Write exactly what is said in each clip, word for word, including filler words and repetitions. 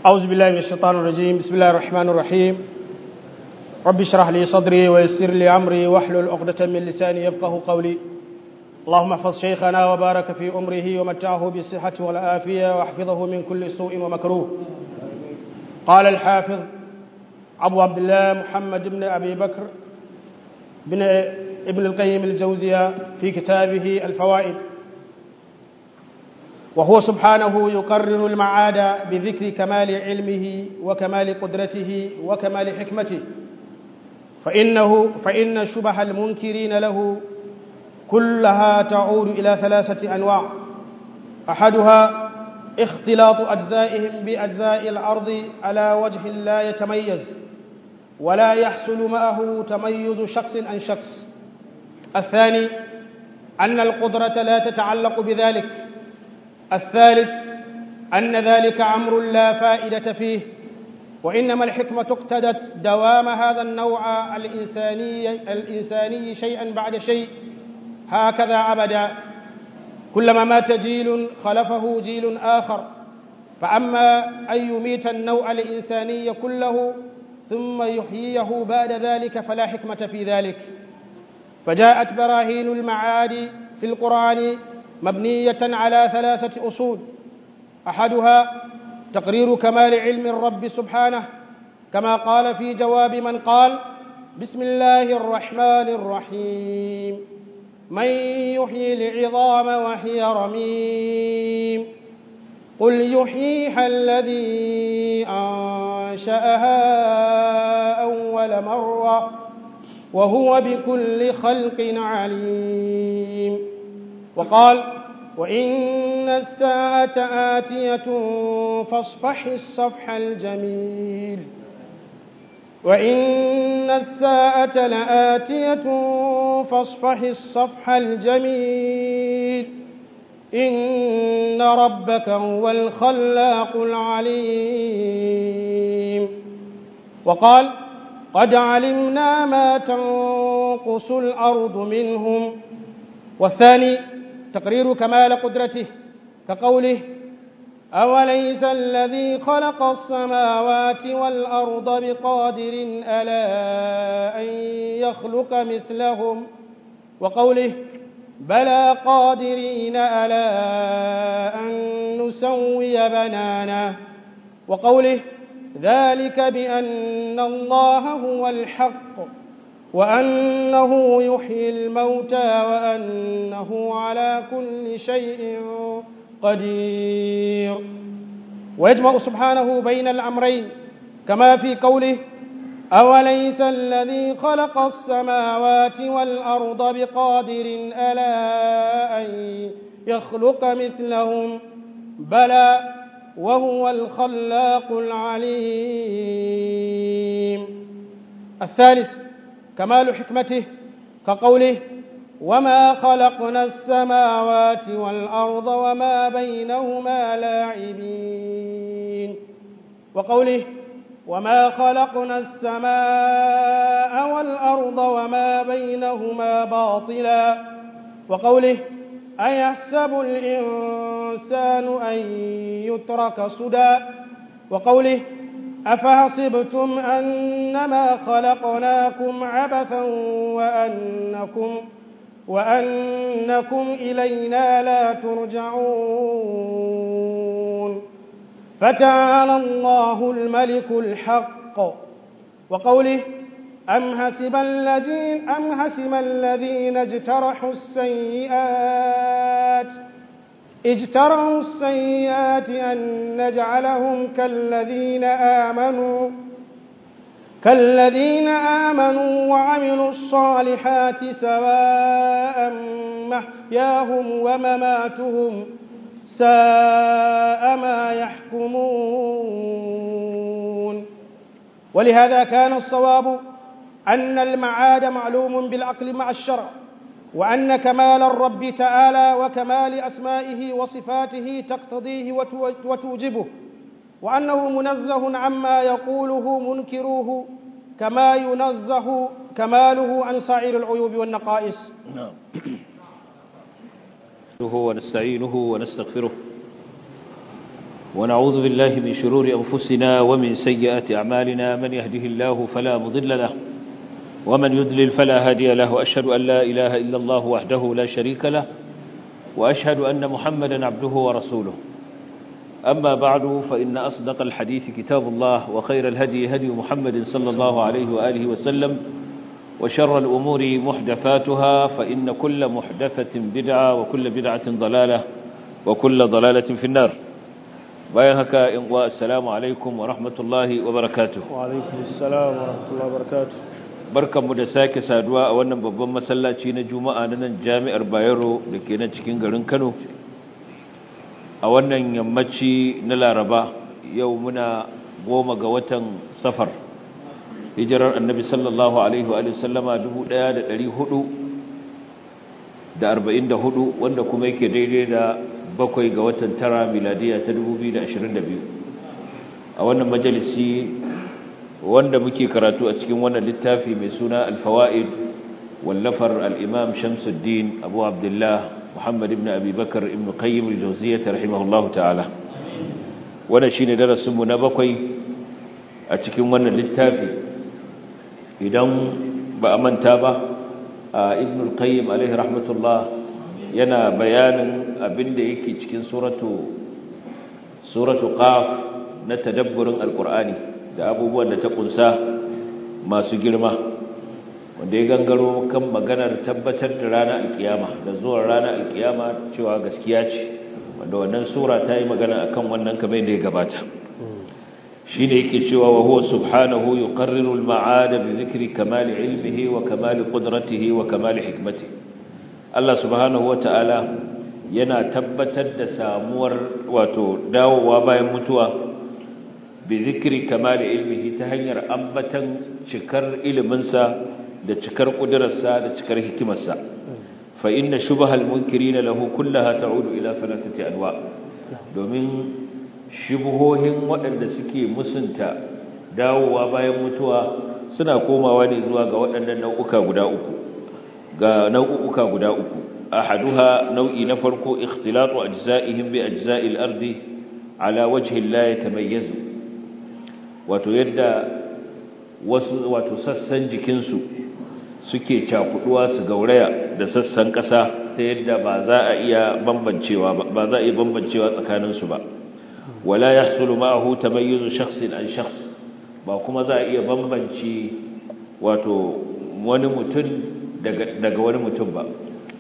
أعوذ بالله من الشيطان الرجيم. بسم الله الرحمن الرحيم. رب اشرح لي صدري ويسر لي أمري واحلل عقدة من لساني يفقه قولي. اللهم احفظ شيخنا وبارك في أمره ومتعه بالصحة والعافية واحفظه من كل سوء ومكروه. قال الحافظ أبو عبد الله محمد بن أبي بكر بن ابن القيم الجوزية في كتابه الفوائد: وهو سبحانه يقرر المعاد بذكر كمال علمه وكمال قدرته وكمال حكمته، فإنه فإن شبه المنكرين له كلها تعود إلى ثلاثة أنواع: أحدها اختلاط أجزائهم بأجزاء الأرض على وجه لا يتميز ولا يحصل معه تميز شخص عن شخص. الثاني أن القدرة لا تتعلق بذلك. الثالث أن ذلك أمر لا فائدة فيه، وإنما الحكمة اقتضت دوام هذا النوع الإنساني الإنساني شيئا بعد شيء هكذا أبدا. كلما مات جيل خلفه جيل آخر، فأما أن يميت النوع الإنساني كله ثم يحييه بعد ذلك فلا حكمة في ذلك. فجاءت براهين المعاد في القرآن مبنية على ثلاثة أصول: أحدها تقرير كمال علم الرب سبحانه، كما قال في جواب من قال: بسم الله الرحمن الرحيم، من يحيي العظام وهي رميم، قل يحييها الذي أنشأها أول مرة وهو بكل خلق عليم. وقال: وإن الساعة آتية فاصفح الصفح الجميل، وإن الساعة لآتية فاصفح الصفح الجميل، إن ربك هو الخلاق العليم. وقال: قد علمنا ما تنقص الأرض منهم. والثاني تقرير كمال قدرته، كقوله: أوليس الذي خلق السماوات والأرض بقادر ألا أن يخلق مثلهم، وقوله: بلى قادرين ألا أن نسوي بنانه، وقوله: ذلك بأن الله هو الحق وأنه يحيي الموتى وأنه على كل شيء قدير. ويجمع سبحانه بين الأمرين، كما في قوله: أوليس الذي خلق السماوات والأرض بقادر ألا أن يخلق مثلهم، بلى وهو الخلاق العليم. الثالث كمال حكمته، كقوله: وما خلقنا السماوات والأرض وما بينهما لاعبين، وقوله: وما خلقنا السماء والأرض وما بينهما باطلا، وقوله: أيحسب الإنسان أن يترك سدى، وقوله: أفحسبتم أنما خلقناكم عبثا وأنكم, وأنكم إلينا لا ترجعون، فتعالى الله الملك الحق. وقوله: أم حسب الذين, أم حسب الذين اجترحوا السيئات اجترحوا السيئات أن نجعلهم كالذين آمنوا كالذين آمنوا وعملوا الصالحات سواء محياهم ومماتهم ساء ما يحكمون. ولهذا كان الصواب أن المعاد معلوم بالعقل مع الشرع، وأن كمال الرب تعالى وكمال أسمائه وصفاته تقتضيه وتوجبه، وأنه منزه عما يقوله منكروه كما ينزه كماله عن سائر العيوب والنقائص. ونستعينه ونستغفره ونعوذ بالله من شرور أنفسنا ومن سيئات أعمالنا من يهده الله فلا مضل له ومن يضلل فلا هادي له وأشهد أن لا إله إلا الله وحده لا شريك له وأشهد أن محمدا عبده ورسوله أما بعد فإن أصدق الحديث كتاب الله وخير الهدي هدي محمد صلى الله عليه وآله وسلم وشر الأمور محدثاتها فإن كل محدثة بدعة وكل بدعة ضلالة وكل ضلالة في النار بايهك إنواء السلام عليكم ورحمة الله وبركاته وعليكم السلام ورحمة الله وبركاته بركة مدساك سادواء ونم ببن مسلاتين جمعة نن جامع البايرو لكينا تشكين غرن كانوا أولا يمتشي نلا ربا يومنا قوم قوة سفر hijirar annabi sallallahu alaihi wa sallama dubu ɗaya da ɗari hudu da arba'in da hudu wanda kuma yake daidai da bakwai ga watan tara miladiya ta dubu biyu da ashirin da biyu a wannan majalisi wanda muke karatu a cikin wannan littafi mai suna al-fawaid wallafar al-imam Shamsuddin Abu Abdullah Muhammad ibn Abi Bakar ibn Qayyim al-Jawziyyah rahimahullahu ta'ala wannan shine darasin mu na bakwai a cikin wannan littafi idan ba a manta ba a ibn al-qayyim alaihi rahmatullah yana bayanin abinda yake cikin suratu suratu qaf na tadabburin alqur'ani da abubuwan da ta kunsa masu girma wanda ya gangaro kan maganar tabbatar da ranar alkiyama da zuwan ranar alkiyama cewa gaskiya ce wanda wannan sura ta yi magana akan wannan kamar da ya gabata shine yake cewa wa huwa subhanahu yuqarriru al-ma'ad bi dhikri kamal ilmihi wa kamal qudratihi wa kamal hikmatihi Allah subhanahu wata'ala yana tabbatar da samuwar wato dawowa bayan mutuwa bi dhikri kamal ilmihi ta hanyar ambatan cikar iliminsa da cikar kudrarsa da cikar hikimarsa fa inna shubahal munkirin lahu kullaha ta'udu ila thalathati anwa domin shubuhohin waɗanda suke musunta dawowa bayan mutuwa suna komawa ne zuwa ga waɗannan nau'uka guda uku ga nau'uka guda uku ahaduha nau'i na farko ikhtilatu ajza'ihim bi ajza'il ardi ala wajhi la yatamayyazu wato yadda wasu wato sassan jikinsu suke cakuduwa su gauraya da sassan ƙasa ta yadda ba za a iya bambancewa ba za a iya bambancewa tsakaninsu ba ولا يحصل معه تميز شخص عن شخص ba kuma za a iya bambanci wato wani mutum daga daga wani mutum ba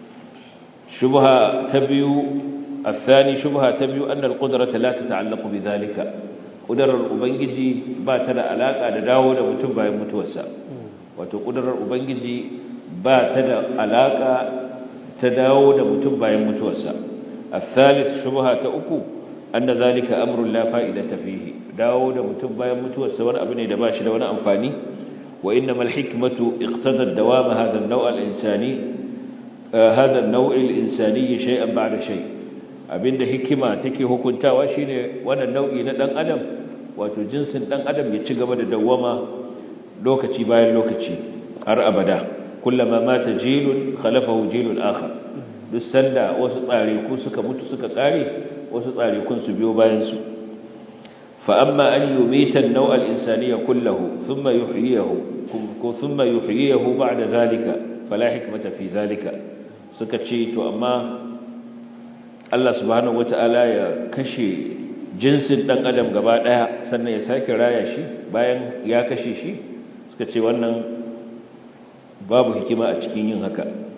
shubha ta biyu الثاني shubha ta biyu أن القدرة لا تتعلق بذلك قدرة ubangiji ba ta da alaka da dawo da mutum bayan mutuwarsa wato kudarar ubangiji ba ta da alaka ta dawo da mutum bayan mutuwarsa الثالث shubha ta uku أن ذلك أمر لا فائدة فيه داود متوب يموت والسوار أبني دباش دون أنفاني وإنما الحكمة اقتضت دوام هذا النوع الإنساني آه هذا النوع الإنساني شيئا بعد شيء أبن حكمة تكي هكونتا وشين وانا النوع ندن أدم وتجنس ندن أدم يتشغب دوما لوكتي باين لوكتي أر أبدا كلما مات جيل خلفه جيل آخر للسنة وسطاري كوسك متسك قاري wasu tsarikun su biyo bayansu fa amma an yumita an-naw' al-insani kullahu thumma yuhyihi ko thumma yuhyihi ba'da zalika fala hikmata fi zalika suka ce to amma Allah subhanahu wata'ala ya kashe jinsin dan adam gaba daya sannan ya sake raya shi bayan ya kashe shi suka ce wannan babu hikima a cikin yin haka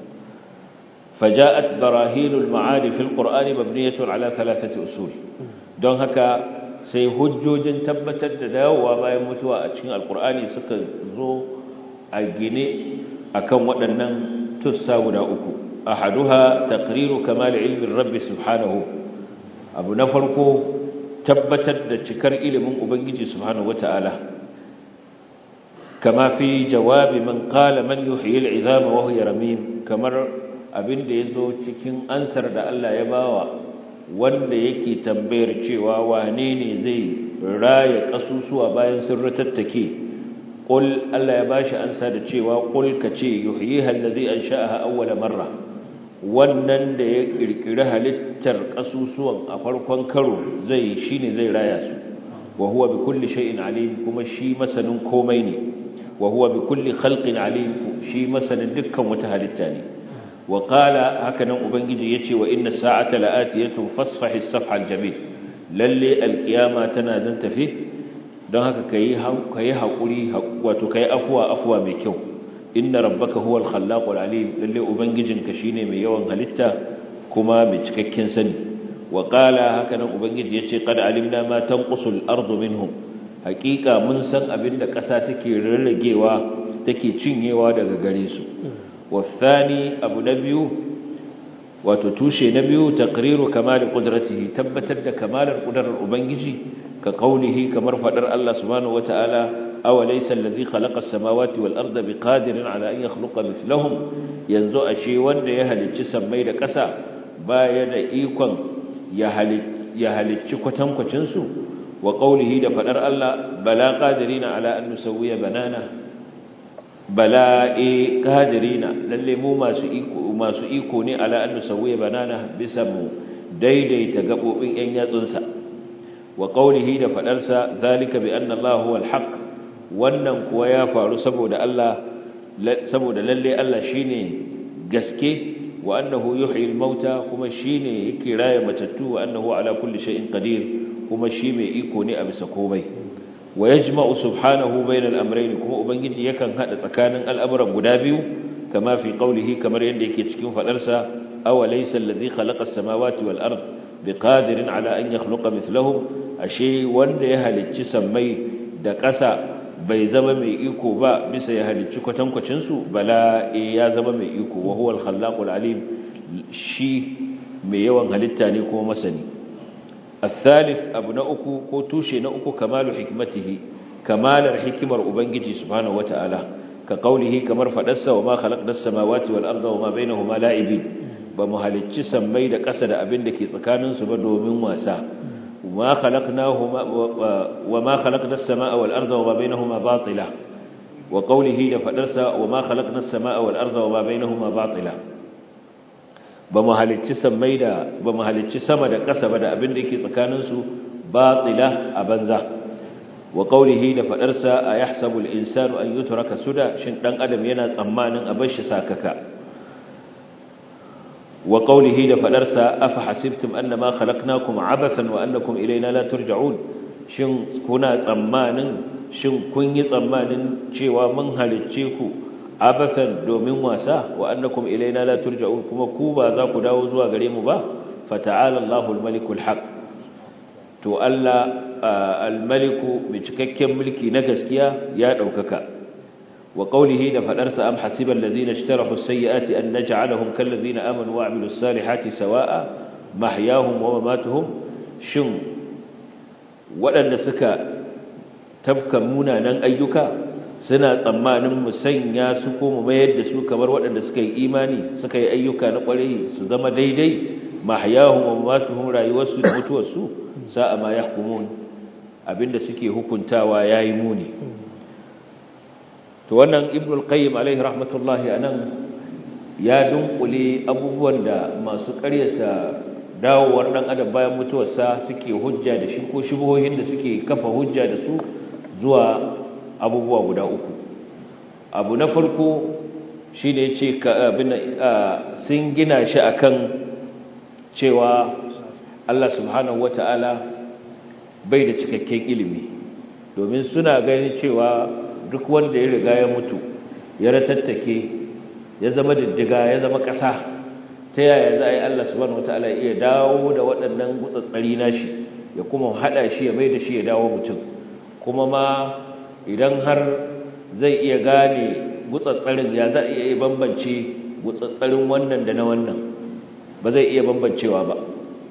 فجاءت براهين المعاد في القرآن مبنية على ثلاثة أصول دون هكا سي حجوجin tabbatar da dawowa bayan mutuwa a cikin alqur'ani suka zo a gine akan waɗannan tussa guda uku ahaduha taqriru kamal ilmi rabb subhanahu abu na farko tabbatar da cikar ilimin ubangiji subhanahu wataala kama fi jawabi man qala man yuhyi al'izama wa huwa ramim kamar abin da ya zo cikin ansar da Allah ya bawa wanda yake tambayar cewa wane ne zai raya kasusuwa bayan sun ratattake qul Allah ya bashi ansa da cewa qul kace yuhyiha allazi ansha'aha awwala marra wannan da ya kirkiri halittar kasusuwan a farkon karo zai shine zai raya su wa huwa bi kulli shay'in alim kuma shi masanin komai ne wa huwa bi kulli khalqin alim shi masanin dukkan wata halitta ne wa qala hakanan ubangiji yace wa inna sa'ata la'atiyatun fasfahi as-safha al-jamil lalle al-qiyama tana zan tafi don haka kai kai hakuri wato kai afwa afwa mai kyau inna rabbaka huwal khallaqul alim lalle ubangijinka shine mai yawan halitta kuma mai cikakken sani wa qala hakanan ubangiji yace qad alimna ma tanqusul ardu minhum haqiqa mun san abinda kasa take rarragewa take cinyewa daga gare su wa thani abu nabiyu wato tushe nabiyu taqriru kamal qudratihi tabbatar da kamalar qudrar ubangiji ka qaulihi kamar fadar Allah subhanahu wataala أوليس الذي خلق السماوات والأرض بقادر على أن يخلق مثلهم ينزو أشي وند يهل الجسم ميد كسا بايد إيقن يهل الجكتم كتنسو وقوله دفنر الله بلا قادرين على أن نسوي بنانا بلا إيه قادرين للي مو ما سئيكو ما سئيكوني على أن نسوي بنانا بسمو ديدي تقبو إن ينزنسا وقوله دفنرسا ذلك بأن الله هو الحق wannan kuwa ya faru saboda Allah saboda lalle Allah shine gaske wa annahu yuhyil mauta kuma shine yake raye matattu wa annahu ala kulli shay'in qadir kuma shi mai iko ne a bisa komai wa yajma'u subhanahu bainal amrayn kuma ubangiji yakan hada tsakanin al'amuran guda biyu kama fi qawlihi kamar yadda yake cikin fadarsa aw laysa alladhi khalaqa as-samawati wal ard biqadirin ala an yakhluqa mithlahum ashe wanda ya halicci sammai da ƙasa bai zama mai iko ba bisa ya halicci kwatankwacin su bala ya zama mai iko wa huwal khallaqul alim shi mai yawan halitta ne kuma masani الثالث abu na uku ko tushe na uku kamalu hikmatihi kamalar hikimar ubangiji subhanahu wataala ka qaulihi kamar fadarsa wa ma khalaqnas samawati wal arda wa ma bainahuma la'ibin ba mu halicci sammai da ƙasa da abin da ke tsakanin su ba domin wasa وما خلقناهما وما خلقنا السماء والأرض وما بينهما باطلا وقوله لفدرسا وما خلقنا السماء والأرض وما بينهما باطلا بمهلتش سميدا بمهلتش سمد قسم دا أبن ديكي تكاننسو باطلا أبنزا وقوله لفدرسا أيحسب الإنسان أن يترك سدى شنطان أدم ينا تأمان أبش ساككا وقوله لفدرسا أفحسبتم أنما خلقناكم عبثا وأنكم إلينا لا ترجعون شن كنا تأمان شن كني تأمان شوى من هلتشيكو عبثا دومين واسا وأنكم إلينا لا ترجعون كما كوبا ذاك داوزوا قريم با فتعالى الله الملك الحق تؤلى الملك بتككم ملكي نكسكيا يا دوككا وقوله لفدرس أم حسب الذين اشترحوا السيئات أن نجعلهم كالذين آمنوا وعملوا الصالحات سواء محياهم ومماتهم شن ولن سكا تبكى منانا أيكا سنة طمان مسنيا سكو مميد سكا ولن سكي إيماني سكي أيكا نقلي سدم ديدي محياهم ومماتهم رأيوسو المتوسو ساء ما يحكمون أبن سكي هكنتا ويايموني to wannan ibn al-qayyim alaihi rahmatullahi anan ya dunkule abubuwan da masu ƙaryata dawowar dan adam bayan mutuwarsa suke hujja da shi ko shubuhohin da suke kafa hujja da su zuwa abubuwa guda uku abu na farko shine yace abin sun gina shi akan cewa Allah subhanahu wataala bai da cikakken ilimi domin suna ganin cewa duk wanda ya riga ya mutu ya ratattake ya zama diddiga ya zama ƙasa ta yaya za a yi Allah subhanahu wataala iya dawo da waɗannan gutsatsari nashi ya kuma haɗa shi ya mai da shi ya dawo mutum kuma ma idan har zai iya gane gutsatsarin ya za a iya bambance gutsatsarin wannan da na wannan ba zai iya bambancewa ba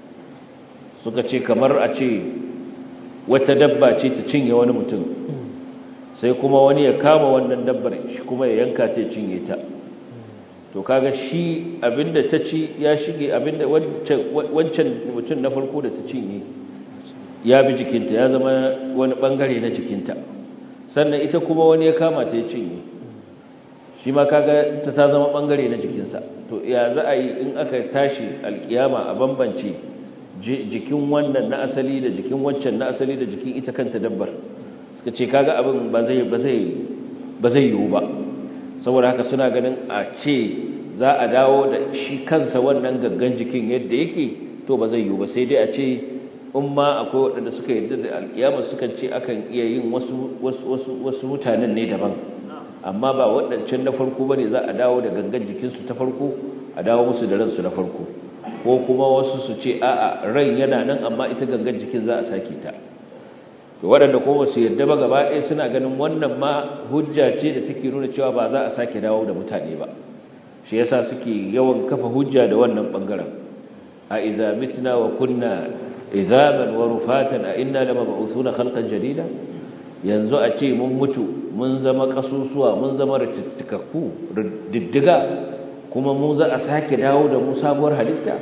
suka ce kamar a ce wata dabba ce ta cinye wani mutum sai kuma wani ya kama wannan dabbar shi kuma ya yanka ta cinye ta to kaga shi abinda ta ci ya shige abinda wancan mutum na farko da ta cinye ya bi jikinta ya zama wani bangare na jikinta sannan ita kuma wani ya kama ta ya cinye shi ma kaga ta ta zama bangare na jikinsa to ya za a yi in aka tashi alkiyama a bambance jikin wannan na asali da jikin wancan na asali da jikin ita kanta dabbar suka ce kaga abin ba zai ba zai ba zai yiwu ba saboda haka suna ganin a ce za a dawo da shi kansa wannan gaggan jikin yadda yake to ba zai yiwu ba sai dai a ce in ma akwai waɗanda suka yarda da alkiyama sukan ce akan iya yin wasu wasu wasu mutanen ne daban amma ba waɗancan na farko bane za a dawo da gangan jikinsu ta farko a dawo musu da ransu na farko ko kuma wasu su ce a'a ran yana nan amma ita gangan jikin za a sake ta to waɗanda kuma su yarda ba gaba ɗaya suna ganin wannan ma hujja ce da take nuna cewa ba za a sake dawo da mutane ba shi yasa suke yawan kafa hujja da wannan bangaren a idza mitna wa kunna idhaban wa rufatan a inna lamab'uthuna khalqan jadida yanzu a ce mun mutu mun zama kasusuwa mun zama rittikakku diddiga kuma mu za a sake dawo da mu sabuwar halitta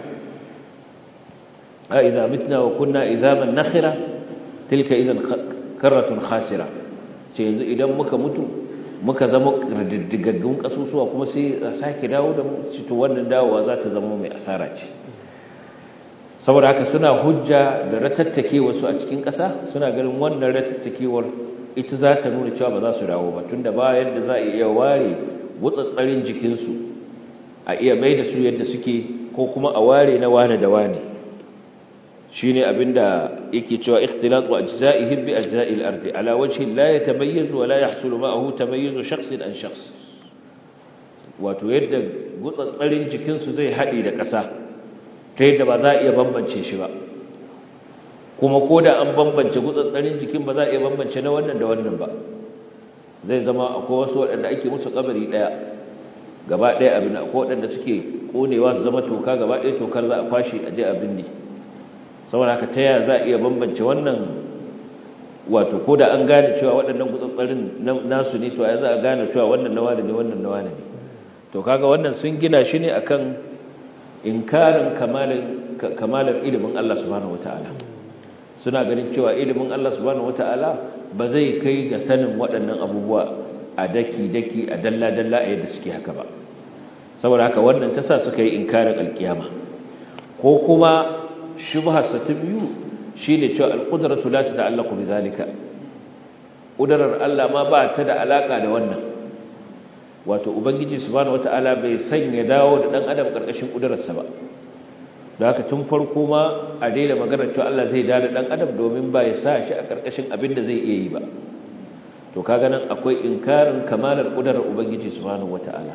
a idza mitna wa kunna idhaban nakhira tilka idan karratun khasira ce yanzu idan muka mutu muka zama diddigaggun kasusuwa kuma sai a sake dawo da mu to wannan dawowa za ta zama mai asara ce saboda haka suna hujja da ratattake wasu a cikin ƙasa suna ganin wannan ratattakewar ita za ta nuna cewa ba za su dawo ba tunda ba yadda za a iya ware wutsatsarin jikinsu a iya mai da su yadda suke ko kuma a ware na wane da wane shine abinda yake cewa ikhtilatu ajza'ihim bi ajza'il ardi ala wajhi la yatamayyazu wa la yahsulu ma'ahu tamayyuzu shakhsin an shakhs wato yadda wutsatsarin jikinsu zai haɗe da ƙasa ta yadda ba za a iya bambance shi ba kuma ko da an bambance gutsatsarin jikin ba za a iya bambance na wannan da wannan ba zai zama akwai wasu waɗanda ake musu kabari ɗaya gaba ɗaya abin akwai waɗanda suke ƙonewa su zama toka gaba ɗaya tokar za a kwashe a je abin ne saboda haka ta yaya za a iya bambance wannan wato ko da an gane cewa waɗannan gutsatsarin nasu ne to ya za a gane cewa wannan na wani ne wannan na wani ne to kaga wannan sun gina shi ne akan inkarin kamalin kamalar ilimin Allah subhanahu wataala suna ganin cewa ilimin Allah subhanahu wataala ba zai kai ga sanin waɗannan abubuwa a daki daki a dalla dalla a yadda suke haka ba saboda haka wannan ta sa suka yi inkarin alkiyama ko kuma shubhar sa ta biyu shine cewa alqudratu la ta'allaqu bidhalika qudrar Allah ma ba ta da alaka da wannan wato ubangiji subhanahu wataala bai sanya dawo da dan adam karkashin kudararsa ba da haka tun farko ma a daina magana cewa Allah zai dawo da dan adam domin ba ya sa shi a karkashin abin da zai iya yi ba to kaga nan akwai inkarin kamalar kudarar ubangiji subhanahu wataala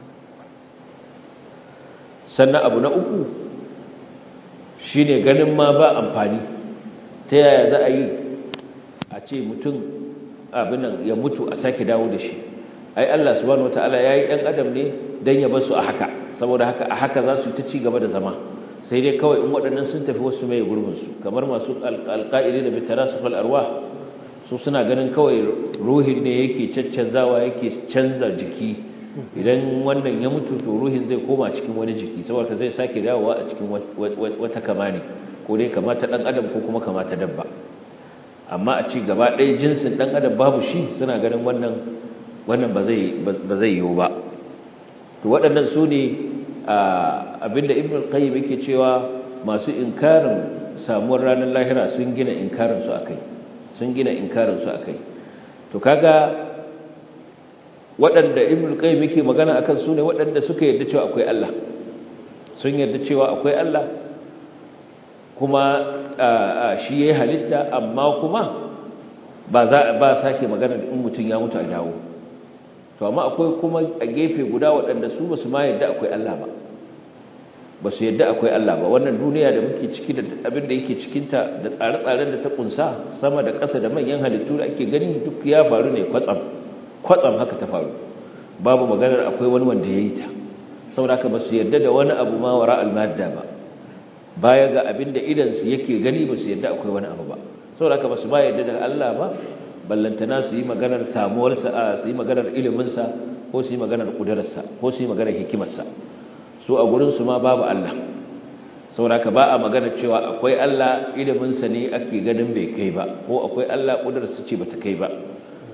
sannan abu na uku shine ganin ma ba amfani ta yaya za a yi a ce mutum abin nan ya mutu a sake dawo da shi ai Allah subhanahu wataala yayi ɗan adam ne dan ya basu a haka saboda haka a haka za su ta ci gaba da zama sai dai kawai in waɗannan sun tafi wasu mai gurbin su kamar masu alqaidi da bitarasufal arwah su suna ganin kawai ruhin ne yake caccanzawa yake canza jiki idan wannan ya mutu to ruhin zai koma cikin wani jiki saboda zai sake dawowa a cikin wata kamani ko dai kamata ɗan adam ko kuma kamata dabba amma a ci gaba ɗaya jinsin ɗan adam babu shi suna ganin wannan wannan ba zai ba zai yiwu ba to waɗannan su ne abinda ibnu al-qayyim yake cewa masu inkarin samuwar ranar lahira sun gina inkarin su akai sun gina inkarin su akai to kaga waɗanda ibnu al-qayyim yake magana akan su ne waɗanda suka yarda cewa akwai Allah sun yarda cewa akwai Allah kuma shi yayi halitta amma kuma ba za ba sake magana in mutun ya mutu a dawo to amma akwai kuma a gefe guda waɗanda su basu ma yadda akwai Allah ba basu yadda akwai Allah ba wannan duniya da muke ciki da abin da yake cikin ta da tsare-tsaren da ta kunsa sama da ƙasa da manyan halittu da ake gani duk ya faru ne kwatsam kwatsam haka ta faru babu maganar akwai wani wanda yayi ta saboda haka basu yadda da wani abu ma wara al-madda ba baya ga abin da idan su yake gani basu yadda akwai wani abu ba saboda haka basu ba yadda da Allah ba ballantana su yi maganar samuwarsa su yi maganar iliminsa ko su yi maganar kudararsa ko su yi maganar hikimarsa su a gurinsu ma babu Allah saboda ka ba a maganar cewa akwai Allah iliminsa ne ake ganin bai kai ba ko akwai Allah kudararsa ce bata kai ba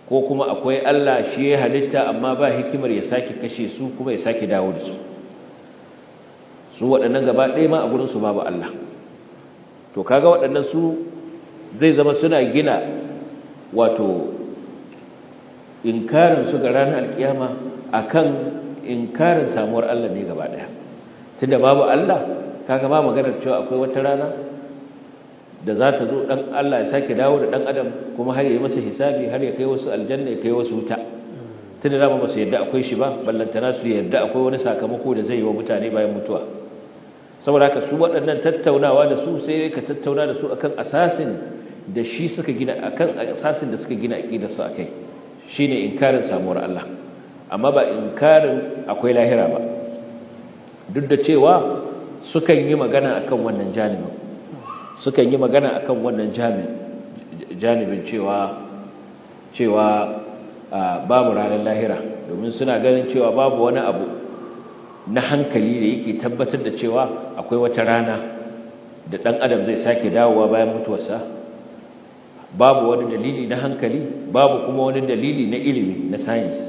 ko kuma akwai Allah shi ya halitta amma ba hikimar ya sake kashe su kuma ya sake dawo da su su waɗannan gaba ɗaya ma a gurin su babu Allah to kaga waɗannan su zai zama suna gina wato inkarin su ga ranar alkiyama akan inkarin samuwar Allah ne gaba ɗaya tunda babu Allah kaga ba maganar cewa akwai wata rana da za ta zo dan Allah ya sake dawo da dan adam kuma har ya yi masa hisabi har ya kai wasu aljanna ya kai wasu wuta tunda da ba su yadda akwai shi ba ballantana su yadda akwai wani sakamako da zai yi wa mutane bayan mutuwa saboda haka su waɗannan tattaunawa da su sai ka tattauna da su akan asasin da shi suka gina akan asasin da suka gina aqidar su akai shine inkarin samuwar Allah amma ba inkarin akwai lahira ba duk da cewa sukan yi magana akan wannan janibin sukan yi magana akan wannan janibin cewa cewa babu ranar lahira domin suna ganin cewa babu wani abu na hankali da yake tabbatar da cewa akwai wata rana da dan adam zai sake dawowa bayan mutuwarsa babu wani dalili na hankali babu kuma wani dalili na ilimi na science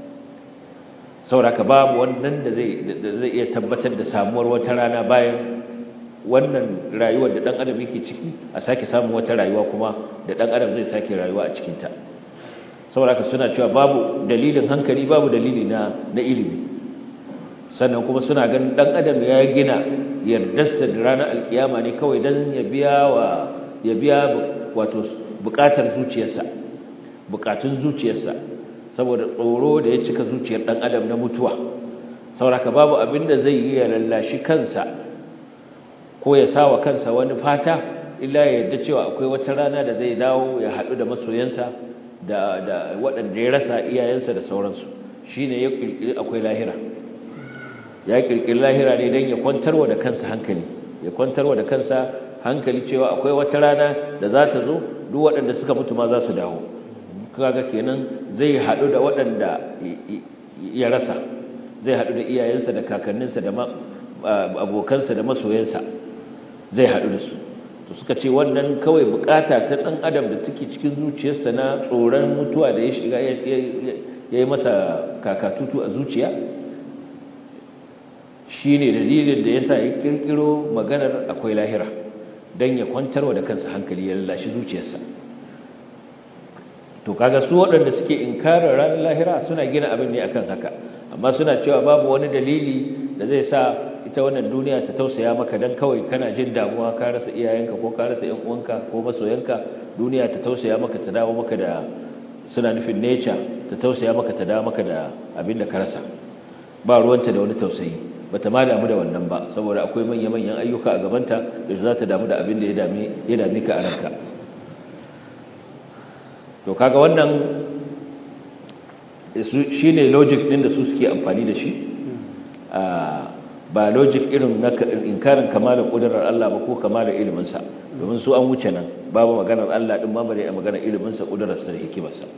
saboda babu wannan da zai da zai iya tabbatar da samuwar wata rana bayan wannan rayuwar da dan adam yake ciki a sake samun wata rayuwa kuma da dan adam zai sake rayuwa a cikin ta saboda suna cewa babu dalilin hankali babu dalili na na ilimi sannan kuma suna ganin dan adam ya gina yardarsa da ranar alkiyama ne kawai dan ya biya wa ya biya wato bukatar zuciyarsa bukatun zuciyarsa saboda tsoro da ya cika zuciyar dan adam na mutuwa saboda babu abinda zai yi ya lallashi kansa ko ya sawa kansa wani fata illa ya yarda cewa akwai wata rana da zai dawo ya haɗu da masoyansa da da waɗanda ya rasa iyayensa da sauransu shine ya kirkiri akwai lahira ya kirkiri lahira ne dan ya kwantarwa da kansa hankali ya kwantarwa da kansa hankali cewa akwai wata rana da za ta zo duk waɗanda suka mutu ma za su dawo kaga kenan zai haɗu da waɗanda ya rasa zai haɗu da iyayensa da kakanninsa da abokansa da masoyansa zai haɗu da su to suka ce wannan kawai bukata ta ɗan adam da take cikin zuciyarsa na tsoron mutuwa da ya shiga ya yi masa kakatutu a zuciya shi ne dalilin da ya sa ya ƙirƙiro maganar akwai lahira don ya kwantarwa da kansa hankali ya lallashi zuciyarsa to kaga su waɗanda suke inkarar ranar lahira suna gina abin ne akan haka amma suna cewa babu wani dalili da zai sa ita wannan duniya ta tausaya maka dan kawai kana jin damuwa ka rasa iyayenka ko ka rasa ƴan uwanka ko masoyanka duniya ta tausaya maka ta dawo maka da suna nufin nature ta tausaya maka ta dawo maka da abin da ka rasa ba ruwanta da wani tausayi bata ma damu da wannan ba saboda akwai manyan manyan ayyuka a gabanta da za ta damu da abin da ya dame ya dame ka a ranka to kaga wannan shine logic din da su suke amfani da shi ba logic irin na inkarin kamalar kudurar Allah ba ko kamalar ilimin sa domin su an wuce nan babu maganar Allah din ma bare a maganar ilimin sa kudurar sa da hikimar sa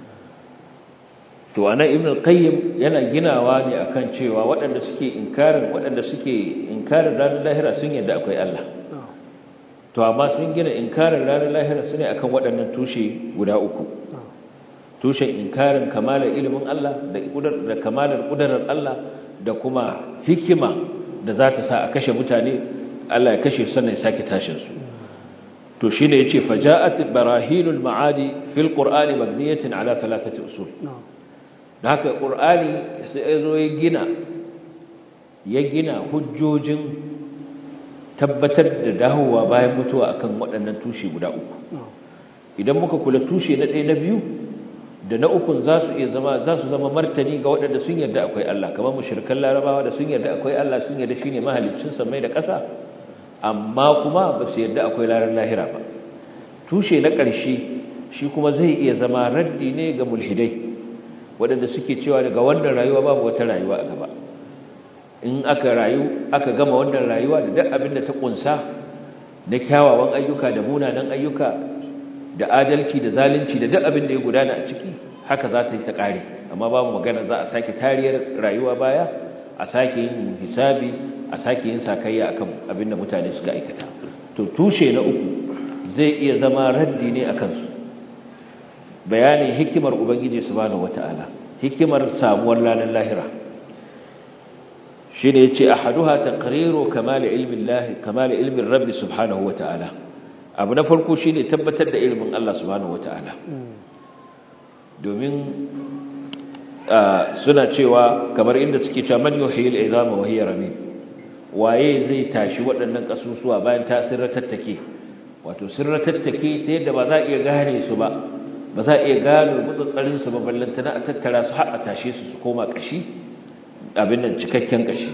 to anan ibn al-qayyim yana ginawa ne akan cewa waɗanda suke inkarin waɗanda suke inkarin ranar lahira sun yarda akwai Allah to amma sun gina inkarin ranar lahira sune akan waɗannan tushe guda uku tushen inkarin kamalar ilimin Allah da kudar da kamalar kudarar Allah da kuma hikima da za ta sa a kashe mutane Allah ya kashe sannan ya sake tashin su to shine yace faja'at barahinul ma'adi fil qur'ani mabniyatin ala thalathati usul da haka qur'ani sai yazo ya gina ya gina hujjojin tabbatar da dawowa bayan mutuwa akan waɗannan tushe guda uku idan muka kula tushe na ɗaya na biyu da na ukun za su iya zama za su zama martani ga waɗanda sun yarda akwai Allah kamar mushrikan larabawa da sun yarda akwai Allah sun yarda shine mahaliccin samai da ƙasa amma kuma ba su yarda akwai laran lahira ba tushe na ƙarshe shi kuma zai iya zama raddi ne ga mulhidai waɗanda suke cewa daga wannan rayuwa babu wata rayuwa a gaba in aka rayu aka gama wannan rayuwa da duk abin da ta kunsa na kyawawan ayyuka da munanan ayyuka da adalci da zalunci da duk abin da ya gudana a ciki haka za ta yi ta ƙare amma babu magana za a sake tariyar rayuwa baya a sake yin hisabi a sake yin sakayya akan abin da mutane suka aikata to tushe na uku zai iya zama raddi ne akan su bayanin hikimar ubangiji subhanahu wataala hikimar samuwar ranar lahira shine yace ahaduha taqriru kamal ilmi Allah kamal ilmi Rabb subhanahu wataala abu na farko shine tabbatar da ilimin Allah subhanahu wataala domin suna cewa kamar inda suke cewa man yuhyil izama wa hiya ramim waye zai tashi waɗannan kasusuwa bayan ta sirratattake wato sirratattake ta yadda ba za a iya gane su ba ba za a iya gano mutsatsarin su ba ballantana a tattara su har a tashe su su koma kashi abin nan cikakken kashi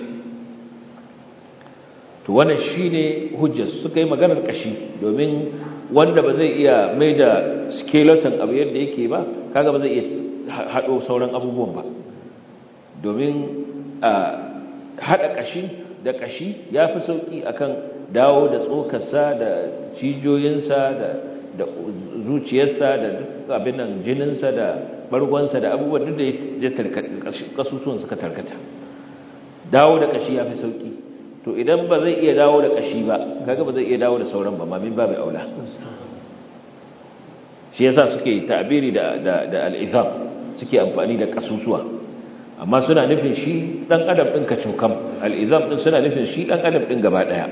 to wannan shine hujjar suka yi maganar kashi domin wanda ba zai iya mai da skeleton abu yadda yake ba kaga ba zai iya hado sauran abubuwan ba domin a hada kashi da kashi yafi sauki akan dawo da tsokarsa da cijoyinsa da da zuciyarsa da duk abin nan jininsa da bargonsa da abubuwan duk da ya tarkata kasusuwan suka tarkata dawo da kashi yafi sauki to idan ba zai iya dawo da kashi ba kaga ba zai iya dawo da sauran ba mamin babu aula shi yasa suke ta'biri da da, da al-izam suke amfani da kasusuwa amma suna nufin shi dan adam din ka cokam al-izam din suna nufin shi dan adam din gaba daya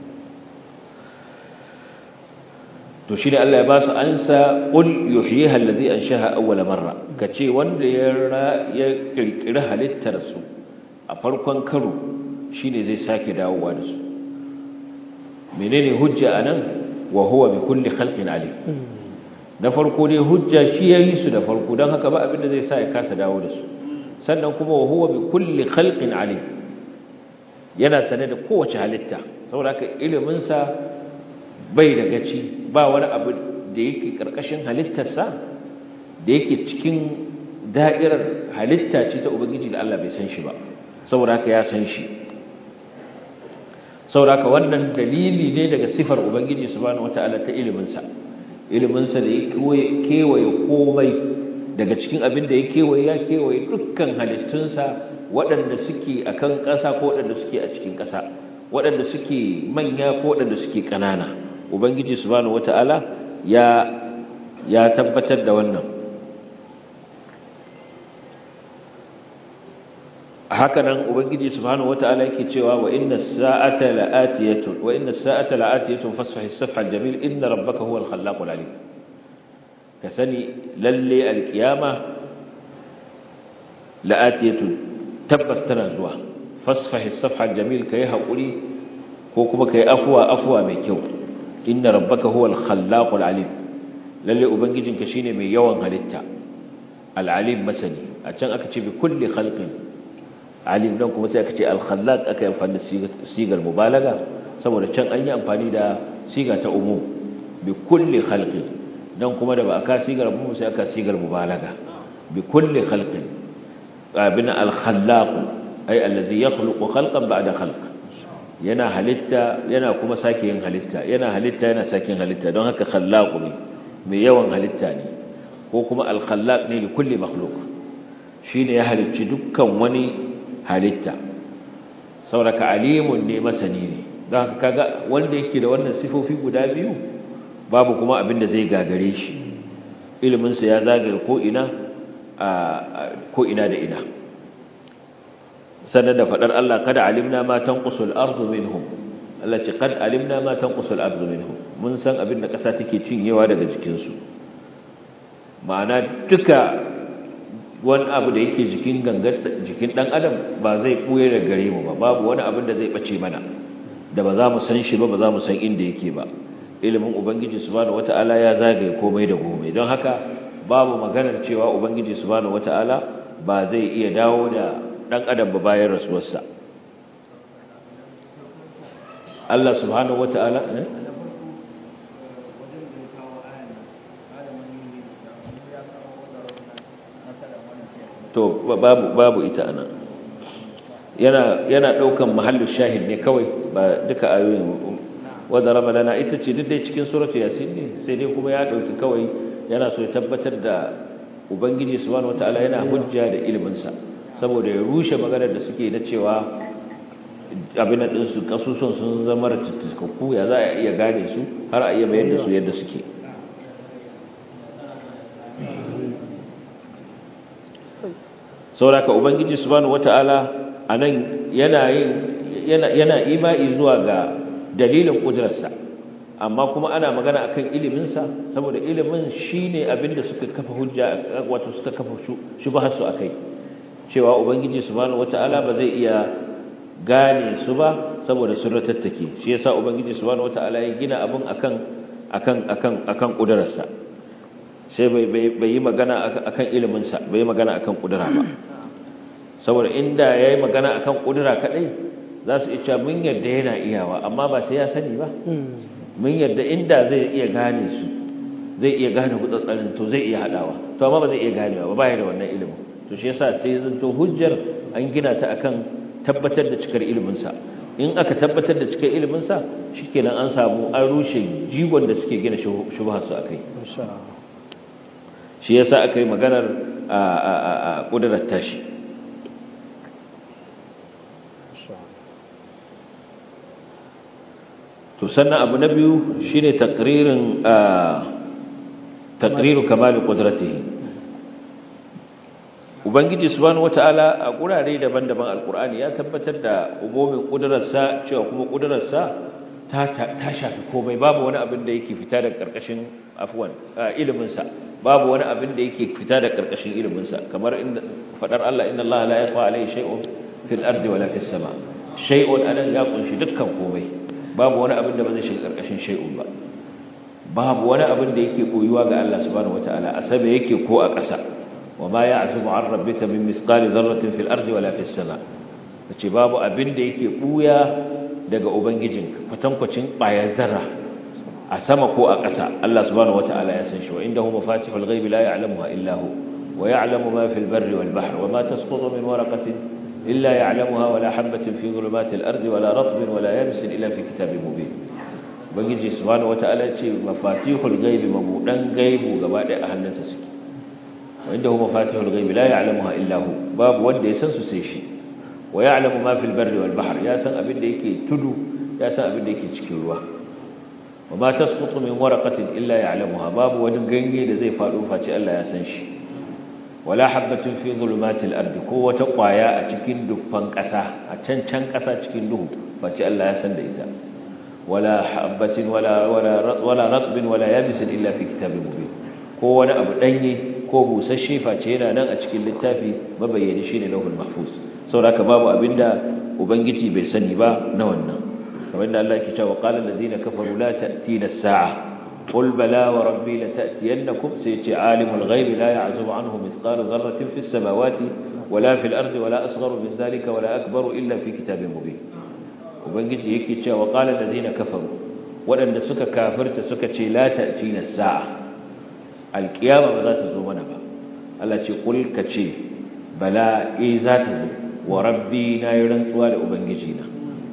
to shi ne Allah ya ba su ansa qul yuhyiha allazi anshaha awwala marra kace wanda ya ya kirkira halittar su a farkon karo shine zai sake dawowa da su menene hujja anan wa huwa bi kulli khalqin alim da farko dai hujja shi yayi su da farko dan haka ba abin da zai sa ya kasa dawo da su sannan kuma wa huwa bi kulli khalqin alim yana sane da kowace halitta saboda haka ilimin sa bai da gaci ba wani abu da yake karkashin halittarsa da yake cikin da'irar halitta ce ta ubangiji da Allah bai san shi ba saboda haka ya san shi saboda haka wannan dalili ne daga sifar ubangiji subhanahu wataala ta ilimin sa ilimin sa da yake kewaye komai daga cikin abin da ya kewaye ya kewaye dukkan halittunsa waɗanda suke akan ƙasa ko waɗanda suke a cikin ƙasa waɗanda suke manya ko waɗanda suke ƙanana ubangiji subhanahu wataala ya ya tabbatar da wannan haka nan ubangiji subhanahu wataala yake cewa wa inna as-sa'ata la'atiyatun wa inna as-sa'ata la'atiyatun fasfahi as-safha al-jamil inna rabbaka huwal khallaqul alim kasani lalle al-qiyama la'atiyatun tabbas tana zuwa fasfahi as-safha al-jamil kai hakuri ko kuma kai afwa afwa mai kyau inna rabbaka huwal khallaqul alim lalle ubangijinka shine mai yawan halitta al-alim masani a can aka ce bi kulli khalqin alim dan kuma sai aka ce al-khallaq aka yi amfani da sigar mubalaga saboda can an yi amfani da siga ta umum bi kulli khalqin dan kuma da ba aka sigar umum sai aka sigar mubalaga bi kulli khalqin abin al-khallaq ay alladhi yakhluqu khalqan ba'da khalq yana halitta yana kuma sake yin halitta yana halitta yana sake yin halitta don haka khallaq ne mai yawan halitta ne ko kuma al-khallaq ne li kulli makhluq shine ya halicci dukkan wani halitta sauraka alimun ne masani ne don haka kaga wanda yake da wannan sifofi guda biyu babu kuma abin da zai gagare shi ilimin sa ya zagare ko ina a ko ina da ina sannan da fadar Allah kada alimna ma tanqusul ardu minhum Allah ce kad alimna ma tanqusul ardu minhum mun san abin da kasa take cinyewa daga jikin su ma'ana duka wani abu da yake jikin gangar jikin dan adam ba zai buye da gare mu ba babu wani abin da zai bace mana da ba za mu san shi ba ba za mu san inda yake ba ilimin ubangiji subhanahu wataala ya zagaye komai da komai don haka babu maganar cewa ubangiji subhanahu wataala ba zai iya dawo da dan adam ba bayan rasuwarsa Allah subhanahu wataala eh to babu babu ita ana yana yana daukan mahallu shahid ne kawai ba duka ayoyin wadarama lana ita ce duk dai cikin suratu yasin ne sai dai kuma ya dauki kawai yana so ya tabbatar da ubangiji subhanahu wataala yana hujja da ilimin sa saboda ya rushe maganar da suke na cewa abin da din su kasusun sun zama ratattakku ya za a iya gane su har a iya bayar da su yadda suke saboda ubangiji subhanahu wataala anan yana yin yana yana imani zuwa ga dalilin kudrarsa amma kuma ana magana akan ilimin sa saboda ilimin shine abinda suka kafa hujja wato suka kafa shubhar su akai cewa ubangiji subhanahu wataala ba zai iya gane su ba saboda sun ratattake shi yasa ubangiji subhanahu wataala ya gina abun akan akan akan akan kudrarsa sai bai bai yi magana akan ilimin sa bai yi magana akan kudura ba saboda inda yayi magana akan kudura kadai za su iya mun yarda yana iyawa amma ba sai ya sani ba mun yarda inda zai iya gane su zai iya gane gutsatsarin to zai iya hadawa to amma ba zai iya ganewa ba bai da wannan ilimin to shi yasa sai zanto hujjar an gina ta akan tabbatar da cikar ilimin sa in aka tabbatar da cikar ilimin sa shikenan an samu an rushe jigon da suke gina shubha su akai shi yasa aka yi maganar a a a kudurar tashi to sannan abu na biyu shine takririn takriru kamal qudratihi ubangiji subhanahu wataala a gurare daban-daban alqur'ani ya tabbatar da umumin kudrarsa cewa kuma kudrarsa ta ta shafi komai babu wani abin da yake fita daga karkashin afwan ilimin sa babu wani abin da yake fita daga karkashin ilimin sa kamar inda fadar Allah inna Allah la yakhfa alayhi shay'un fil ardi wala fis sama shay'un anan ya kunshi dukkan komai babu wani abin da ba zai shiga karkashin shay'un ba babu wani abin da yake koyuwa ga Allah subhanahu wataala a sama yake ko a ƙasa wama ya'zubu 'an rabbika min mithqali dharratin fil ardi wala fis sama kace babu abin da yake buya daga ubangijinka fatankwacin ƙwayar zarra a sama ko a ƙasa Allah subhanahu wataala ya san shi wa indahu mafatihul ghaibi la ya'lamuha illa hu wa ya'lamu ma fil barri wal bahri wama tasqutu min waraqatin إلا يعلمها ولا حبة في ظلمات الأرض ولا رطب ولا يابس إلا في كتاب مبين بنجي سبحانه وتعالى شيء مفاتيح الغيب مبودن غيب وغبا دai a hannunsa suke وعنده مفاتيح الغيب لا يعلمها إلا هو باب wanda ya san su sai shi wa ya'lamu ma fil barri wal bahr ya san abin da yake tudu ya san abin da yake cikin ruwa wa ma tasqutu min waraqatin illa ya'lamuha babu wani ganye da zai fado face Allah ya san shi wala habatin fi zulumatil ardi ko wata kwaya a cikin dufan kasa a can can kasa cikin duhu face Allah ya san da ita wala habatin wala wala wala ratbin wala yabisin illa fi kitabin mubin ko wani abu danye ko busasshe face yana nan a cikin littafi mabayyani shine lauhul mahfuz saboda babu abinda ubangiji bai sani ba na wannan kamar da Allah yake cewa qala alladhina kafaru la ta'tina as-sa'a قل بلى وربي لتأتينكم سيتي عالم الغيب لا يعزب عنه مثقال ذرة في السماوات ولا في الأرض ولا أصغر من ذلك ولا أكبر إلا في كتاب مبين وبنجي يكي وقال الذين كفروا ولن سك كافرت سكتي لا تأتينا الساعة القيامة ذات زمنا التي قل كتي بلى إيه ذات وربي نايرن سوال أبنجينا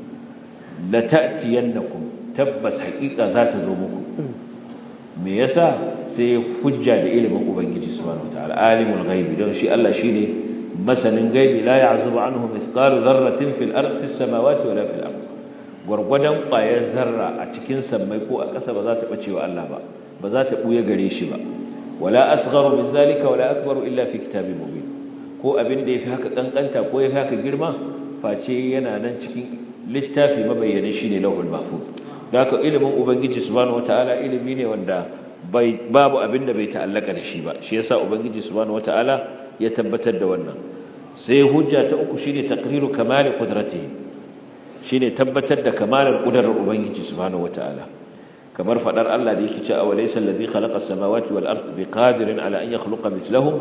لتأتينكم تبس حقيقة ذات زمكم me yasa sai hujja da ilimin ubangiji subhanahu wataala alimul ghaibi don shi Allah shine masanin gaibi la ya'zubu anhu mithqalu dharratin fil ardi fis samawati wala fil ardi gurgudan ƙwayar zarra a cikin sammai ko a ƙasa ba za ta bace wa Allah ba ba za ta buye gare shi ba wala asgharu min zalika wala akbaru illa fi kitabin mubin ko abin da yafi haka kankanta ko yafi haka girma face yana nan cikin littafi mabayyana shine lauhul mahfuz haka ilimin ubangiji subhanahu wataala ilimi ne wanda bai babu abin da bai ta'allaka da shi ba shi yasa ubangiji subhanahu wataala ya tabbatar da wannan sai hujja ta uku shine taqriru kamal qudratihi shine tabbatar da kamalar kudarar ubangiji subhanahu wataala kamar fadar Allah da yake cewa awalaysa alladhi khalaqa as-samawati wal arda biqadirin ala an yakhluqa mithlahum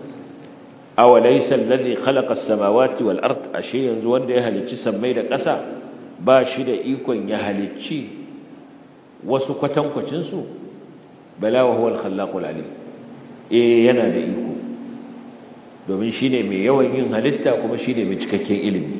awalaysa alladhi khalaqa as-samawati wal arda ashe yanzu wanda ya halicci sammai da ƙasa ba shi da ikon ya halicci wasu kwatankwacinsu bala wa huwa al-khallaqul alim eh yana da iko domin shine mai yawan yin halitta kuma shine mai cikakken ilimi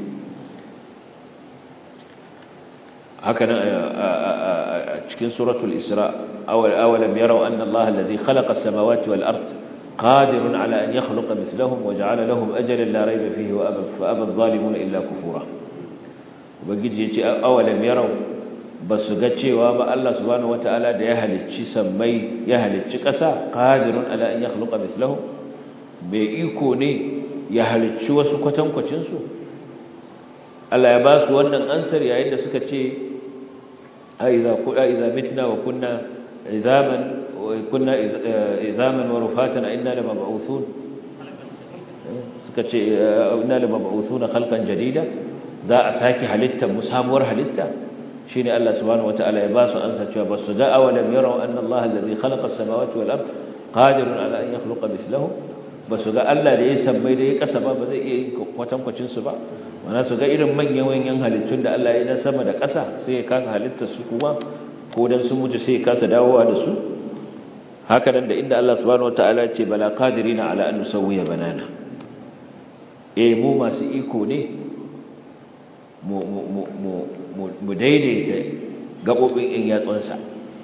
haka nan a cikin suratul isra awal awalam yaraw anna allaha alladhi khalaqa as-samawati wal ard qadirun ala an yakhluqa mithlahum wa ja'ala lahum ajalan la rayba fihi wa aba fa aba adh-dhalimuna illa kufura ubangiji yace awalam yaraw basu ga cewa ba Allah subhanahu wataala da ya halicci sammai ya halicci ƙasa qadirun ala an yakhluqa mithlahum bai iko ne ya halicci wasu kwatankwacin su Allah ya ba su wannan ansar yayin da suka ce aiza kuda idza mitna wa kunna izaman wa kunna izaman wa rufatan inna lamab'uthun suka ce inna lamab'uthuna khalqan jadida za a saki halitta musamuwar halitta shine Allah subhanahu wataala ya ba su ansar cewa basu ga awalam yarau anna Allah alladhi khalaqa as-samawati wal ard qadirun ala an yakhluqa mithlahum basu ga Allah da ya sammai da ya kasa ba ba zai iya yin kwatankwacin su ba mana su ga irin manyan manyan halittun da Allah ya na sama da ƙasa sai ya kasa halittar su kuma ko dan sun mutu sai ya kasa dawowa da su haka nan da inda Allah subhanahu wataala ya ce bala qadirina ala an nusawwiya banana eh mu masu iko ne mu mu mu mu daidaita gabobin in yatsunsa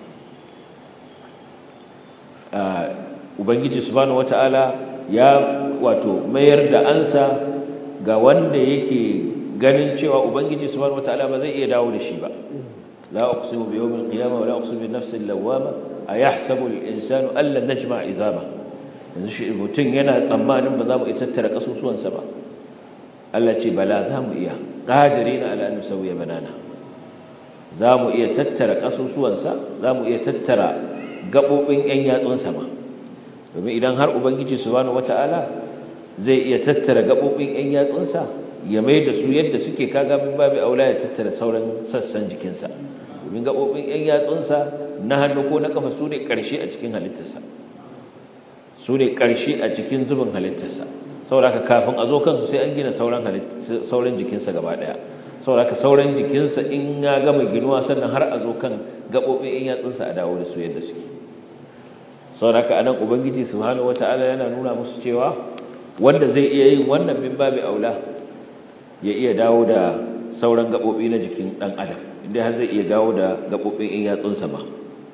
ubangiji subhanahu wataala ya wato mayar da ansa ga wanda yake ganin cewa ubangiji subhanahu wataala ba zai iya dawo da shi ba la uqsimu bi yawmil qiyamah wa la uqsimu bi nafsil lawwama ayahsabu al insanu an lan najma' idama yanzu shi mutun yana tsammanin ba za mu iya tattara kasusuwansa ba Allah ce bala za mu iya qadirina ala an nusawiya banana za mu iya tattara kasusuwansa za mu iya tattara gabobin yan yatsunsa ma domin idan har ubangiji subhanahu wataala zai iya tattara gabobin yan yatsunsa ya mai da su yadda suke kaga min babu aula ya tattara sauran sassan jikinsa domin gabobin yan yatsunsa na hannu ko na kafa su ne karshe a cikin halittarsa su ne karshe a cikin zubin halittarsa saboda kafin a zo kansu sai an gina sauran sauran jikinsa gaba daya saboda sauran jikinsa in ya gama ginuwa sannan har a zo kan gabobin yan yatsunsa a dawo da su yadda suke saboda anan ubangiji subhanahu wataala yana nuna musu cewa wanda zai iya yin wannan min babu aula ya iya dawo da sauran gabobi na jikin dan adam inda har zai iya dawo da gabobin in yatsunsa ba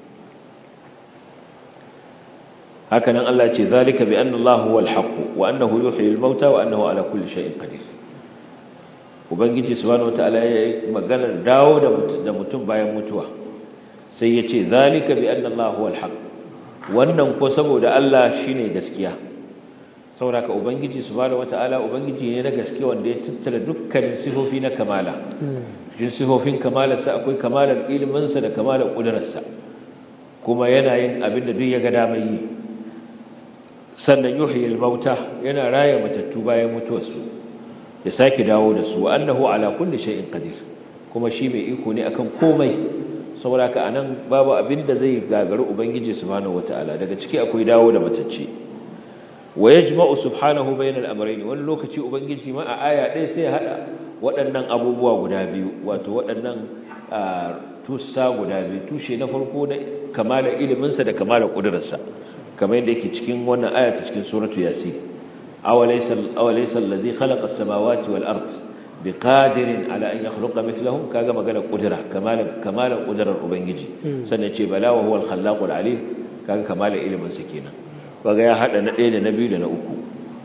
hakanan Allah ce zalika bi anna Allah huwal haqq wa annahu yuhyi al-mauta wa annahu ala kulli shay'in qadir ubangiji subhanahu wataala ya magana dawo da mutum bayan mutuwa sai ya ce zalika bi anna Allah huwal haqq wannan ko saboda Allah shine gaskiya saboda ka ubangiji subhanahu wataala ubangiji ne na gaske wanda ya tattara dukkanin sifofi na kamala cikin sifofin kamala sa akwai kamalar ilimin sa da kamalar kudurar sa kuma yana yin abin da duk ya ga damar yi sannan yuhyil mauta yana raya matattu bayan mutuwar su ya saki dawo da su annahu ala kulli shay'in qadir kuma shi mai iko ne akan komai saboda ka anan babu abin da zai gagaru ubangiji subhanahu wataala daga ciki akwai dawo da matacce wa yajma'u subhanahu bainal amrayn wani lokaci ubangiji ma a aya ɗaya sai ya hada waɗannan abubuwa guda biyu wato waɗannan tussa guda biyu tushe na farko da kamalar ilimin sa da kamalar kudrarsa kamar yadda yake cikin wannan aya ta cikin suratu yasin awalaysa awalaysa alladhi khalaqa as-samawati wal ard biqadirin ala an yakhluqa mithlahum kaga magana kudura kamalar kamalar kudurar ubangiji sannan ce bala wa huwa al-khallaqul alim kaga kamalar ilimin sa kenan kaga ya hada na ɗaya da na biyu da na uku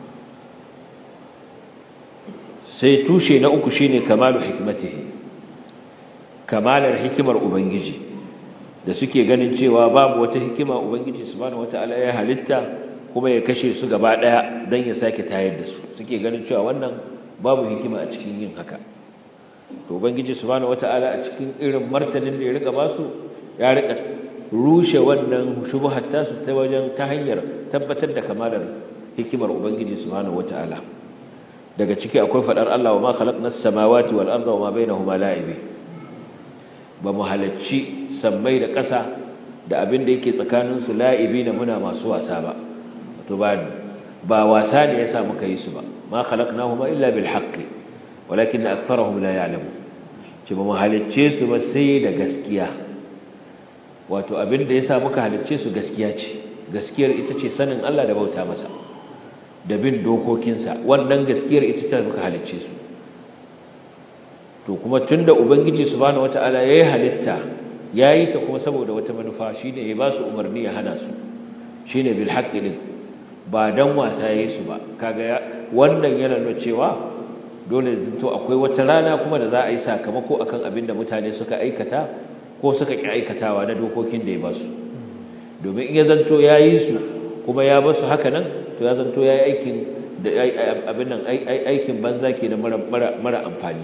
sai tushe na uku shine kamalu hikmatihi kamalar hikimar ubangiji da suke ganin cewa babu wata hikima ubangiji subhanahu wataala ya halitta kuma ya kashe su gaba daya dan ya sake tayar da su suke ganin cewa wannan babu hikima a cikin yin haka to ubangiji subhanahu wataala a cikin irin martanin da ya rika basu ya rika rushe wannan shubhat ta su ta wajen ta hanyar tabbatar da kamalar hikimar ubangiji subhanahu wataala daga ciki akwai fadar Allah wa ma khalaqnas samawati wal arda wa ma bainahuma la'ibi ba mu halacci sammai da ƙasa da abin da yake tsakanin su la'ibi na muna masu wasa ba to ba ba wasa ne yasa muka yi su ba ma khalaqnahuma illa bil haqqi walakin aktharuhum la ya'lamun ce ba mu halacce su ba sai da gaskiya wato abin da yasa muka halicce su gaskiya ce gaskiyar ita ce sanin Allah da bauta masa da bin dokokinsa wannan gaskiyar ita ce muka halicce su to kuma tunda ubangiji subhanahu wataala yayi halitta yayi ta kuma saboda wata manufa shine ya ba su umarni ya hana su shine bil haqqi din ba dan wasa yayi su ba kaga wannan yana nuna cewa dole to akwai wata rana kuma da za a yi sakamako akan abin da mutane suka aikata ko suka ki aikatawa na dokokin da ya ba su domin in ya zanto yayi su kuma ya ba su haka nan to ya zanto yayi aikin da abin nan aikin banza ke da mara amfani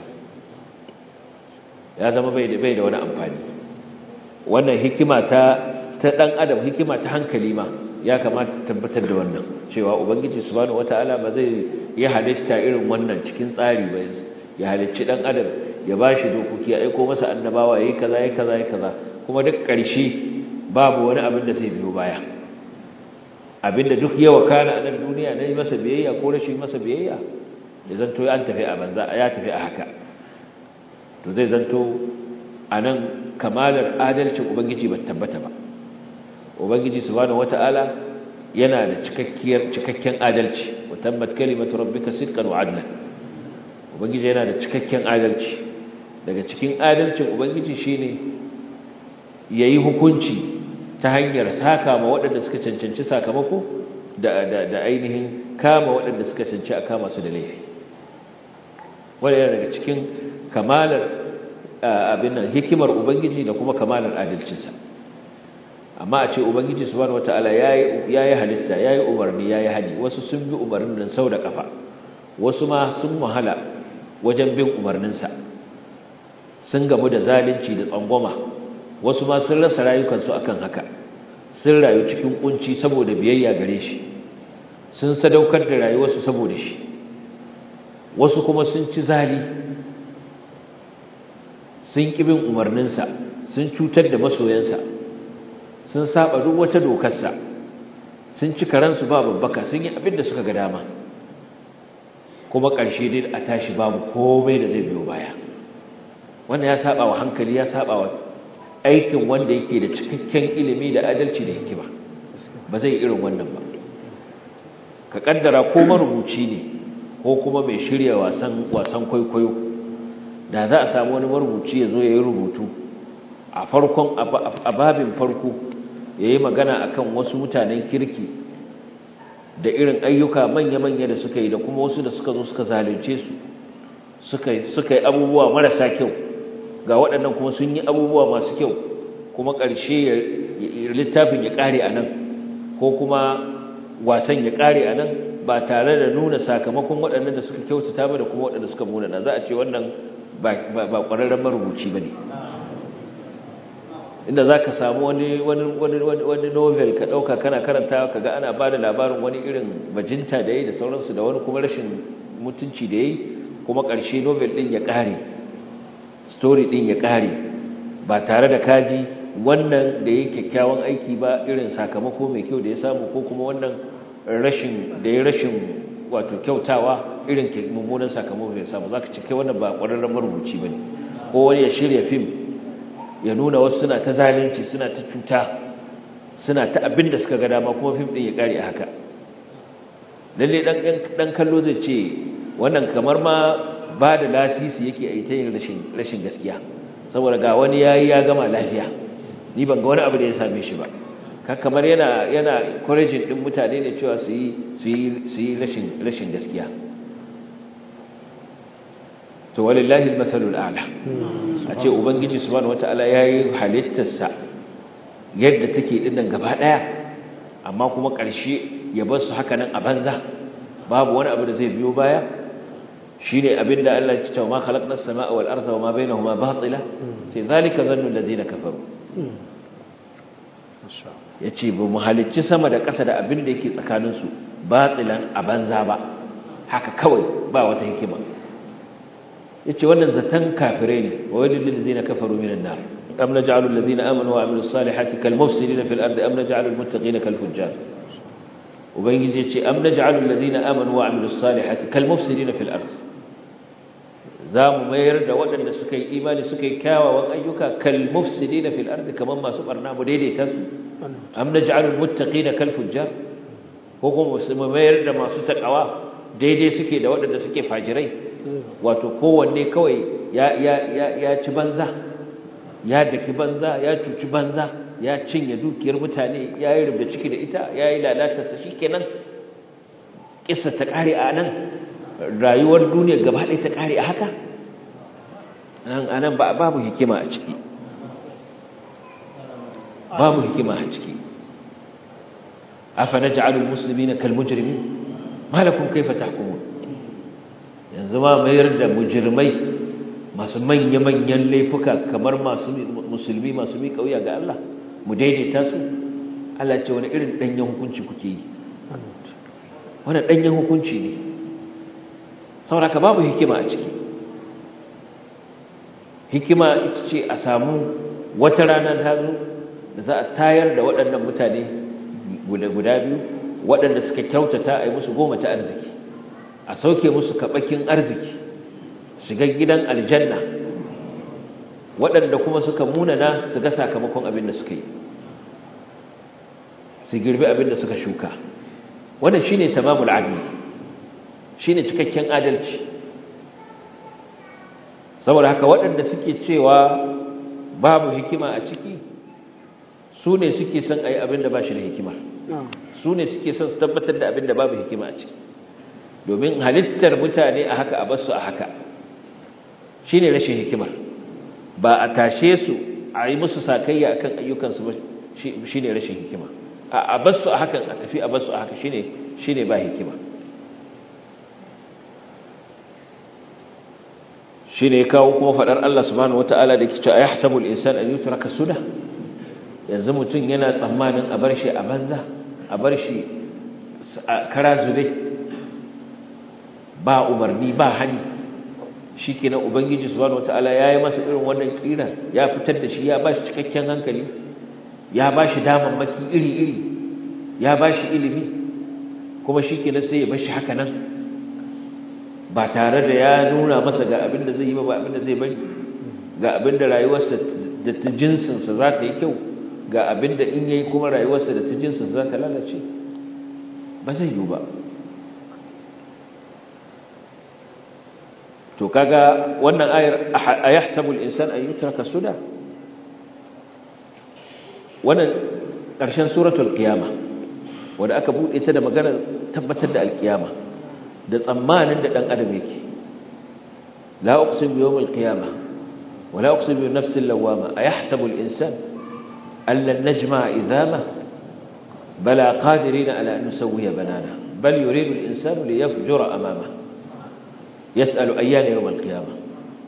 ya zama bai da bai da wani amfani wannan hikima ta ta dan adam hikima ta hankali ma ya kamata tabbatar da wannan cewa ubangiji subhanahu wataala ba zai yi halitta irin wannan cikin tsari ba ya halicci dan adam ya bashi dokoki ya aika masa annabawa yayi kaza yayi kaza yayi kaza kuma duk ƙarshe babu wani abin da zai biyo baya abinda duk yawa kana a nan duniya ne masa biyayya ko rashin masa biyayya da zanto an tafi a banza ya tafi a haka to zai zanto anan kamalar adalcin ubangiji ba tabbata ba ubangiji subhanahu wataala yana da cikakkiyar cikakken adalci wa tammat kalimatu rabbika sidqan wa adlan ubangiji yana da cikakken adalci daga cikin adalcin ubangiji shine yayi hukunci ta hanyar saka ma waɗanda suka cancanci sakamako da da da ainihin kama waɗanda suka cancanci a kama su da laifi wannan yana daga cikin kamalar abin nan hikimar ubangiji da kuma kamalar adalcinsa amma a ce ubangiji subhanahu wataala yayi yayi halitta yayi umarni yayi hadi wasu sun bi umarnin nan sau da kafa wasu ma sun wahala wajen bin umarninsa sun gamu da zalunci da tsangwama wasu ma sun rasa rayukansu akan haka sun rayu cikin kunci saboda biyayya gare shi sun sadaukar da rayuwarsu saboda shi wasu kuma sun ci zali sun kibin umarninsa sun cutar da masoyansa sun saba duk wata dokarsa sun ci karansu ba babbaka sun yi abin da suka ga dama kuma ƙarshe dai a tashi babu komai da zai biyo baya wannan ya saba wa hankali ya saba wa aikin wanda yake da cikakken ilimi da adalci da hikima ba zai irin wannan ba ka kaddara ko marubuci ne ko kuma mai shirya wasan wasan kwaikwayo da za a samu wani marubuci ya zo ya yi rubutu a farkon a babin farko ya yi magana akan wasu mutanen kirki da irin ayyuka manya-manya da suka yi da kuma wasu da suka zo suka zalunce su suka yi abubuwa marasa kyau ga waɗannan kuma sun yi abubuwa masu kyau kuma ƙarshe littafin ya ƙare a nan ko kuma wasan ya ƙare a nan ba tare da nuna sakamakon waɗannan da suka kyautata ba da kuma waɗanda suka munana za a ce wannan ba ƙwararren marubuci ba ne inda za ka samu wani novel ka ɗauka kana karanta ka ga ana ba da labarin wani irin bajinta da ya yi da sauransu da wani kuma rashin mutunci da ya yi kuma ƙarshe novel ɗin ya ƙare story ɗin ya ƙare ba tare da kaji wannan da ya kyakkyawan aiki ba irin sakamako mai kyau da ya samu ko kuma wannan rashin da ya rashin wato kyautawa irin mummunan sakamako da ya samu za ka cike wannan ba ƙwararren marubuci ba ne ko wani ya shirya fim ya nuna wasu suna ta zalunci suna ta cuta suna ta abin da suka ga dama kuma fim ɗin ya ƙare a haka lalle ɗan kallo zai ce wannan kamar ma ba da lasisi yake a yi ta yin rashin gaskiya saboda ga wani ya yi ya gama lafiya ni ban ga wani abu da ya same shi ba kamar yana yana encouraging din mutane ne cewa su yi su yi su yi rashin rashin gaskiya to walillahi almathalul a'la a ce ubangiji subhanahu wataala yayi halittarsa yadda take din nan gaba daya amma kuma ƙarshe ya bar su haka nan a banza babu wani abu da zai biyo baya shine abinda Allah ya ce ma khalaqnas samaa wal arda wama bainahuma batila sai zalika zannu alladhina kafaru yace ba mu halicci sama da ƙasa da abinda yake tsakanin su batilan a banza ba haka kawai ba wata hikima yace wannan zatan kafirai ne wa walil ladina kafaru minan nar am naj'alu alladhina amanu wa amilus salihati kal mufsidina fil ardi am naj'alu al muttaqina kal fujjar ubangiji yace am naj'alu alladhina amanu wa amilus salihati kal mufsidina fil ardi zamu mayar da waɗanda suka yi imani suka yi kyawawan ayyuka kal mufsidina fil ardi kaman masu barna mu daidaita su am naj'alu al muttaqina kal fujjar ko kuma mu mayar da masu takawa daidai suke da waɗanda suke fajirai wato kowanne kawai ya ya ya ya ci banza ya daki banza ya cuci banza ya cinye dukiyar mutane ya yi rubda ciki da ita ya yi lalatarsa shikenan kissa ta kare a nan rayuwar duniya gaba ɗaya ta kare a haka nan anan babu hikima a ciki babu hikima a ciki afa naj'alul muslimina kal mujrimin malakum kaifa tahkumun yanzu ma mayar da mujrimai masu manya manyan laifuka kamar masu musulmi masu mi kauya ga Allah mu daidaita su Allah ce wani irin danyen hukunci kuke yi wannan danyen hukunci ne saboda ka babu hikima a ciki hikima ita ce a samu wata rana ta zo da za a tayar da waɗannan mutane guda biyu waɗanda suka kyautata a yi musu goma ta arziki a sauke musu kaɓakin arziki shiga gidan aljanna waɗanda kuma suka munana su ga sakamakon abin da suka yi su girbi abin da suka shuka wannan shine tamamul adli shine cikakken adalci saboda haka waɗanda suke cewa babu hikima a ciki su ne suke son a yi abin da ba shi da hikima su ne suke son su tabbatar da abin da babu hikima a ciki domin halittar mutane a haka a basu a haka shi ne rashin hikimar ba a tashe su a yi musu sakayya akan ayyukansu ba shi ne rashin hikima a basu a hakan a tafi a basu a haka shi ne ba hikima shi ne kawo kuma faɗar Allah subhanahu wata'ala da ke cewa ya hasabul insan an yutraka suda yanzu mutum yana tsammanin a bar shi a banza a bar shi a kara zube ba umarni ba hani shi kenan ubangiji subhanahu wata'ala ya yi masa irin wannan kira ya fitar da shi ya ba shi cikakken hankali ya ba shi damammaki iri-iri ya ba shi ilimi kuma shi kenan sai ya bar shi haka nan ba tare da ya nuna masa ga abin da zai yi ba ba abin da zai bari ga abin da rayuwarsa da ta jinsinsa za ta yi kyau ga abin da in yayi kuma rayuwarsa da ta jinsinsa za ta lalace ba zai yi ba to kaga wannan ayar ayahsabu al-insan an yutraka suda wannan ƙarshen suratul qiyama wanda aka bude ta da magana tabbatar da al-qiyama da tsammanin da dan adam yake la uqsim bi yawm al-qiyamah wa la uqsim bi nafs al-lawama ayahsabu al-insan an lan najma'a idama bala qadirin ala an nusawwiya banana bal yuridu al-insanu li yafjura amama yas'alu ayyana yawm al-qiyamah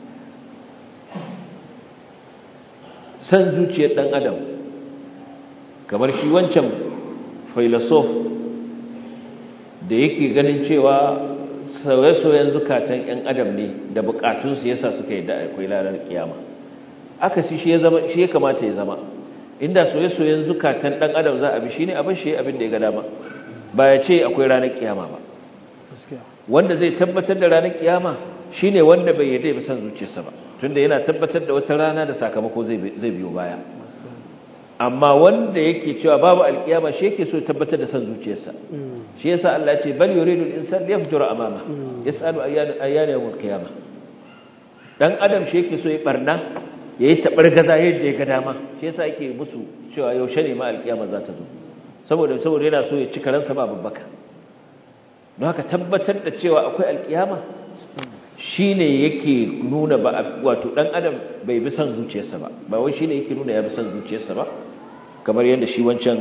san zuciyar dan adam kamar shi wancan filosof da yake ganin cewa sauye-sauyen zukatan ‘yan adam ne da bukatunsu ya sa suka yi da akwai ranar kiyama aka si shi ya kamata ya zama inda sauye-sauyen zukatan ɗan adam za a bi shi ne abin shi abin da ya ga dama ba ya ce akwai ranar kiyama ba wanda zai tabbatar da ranar kiyama shi ne wanda bai yadda ya san zuciyarsa ba tunda yana tabbatar da wata rana da sakamako zai biyo baya amma wanda yake cewa babu alkiyama shi yake so tabbatar da san zuciyarsa shi yasa Allah ya ce bal yuridu al-insan liyafjura amama yasalu ayyana ayyana yawm al-qiyamah dan adam shi yake so ya barna yayi tabargaza yadda ya ga dama shi yasa yake musu cewa yaushe ne ma alkiyama za ta zo saboda saboda yana so ya ci karansa ba babbaka don haka tabbatar da cewa akwai alkiyama shine yake nuna ba wato dan adam bai bi san zuciyarsa ba ba wai shine yake nuna ya bi san zuciyarsa ba kamar yadda shi wancan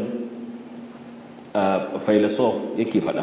filosof yake faɗa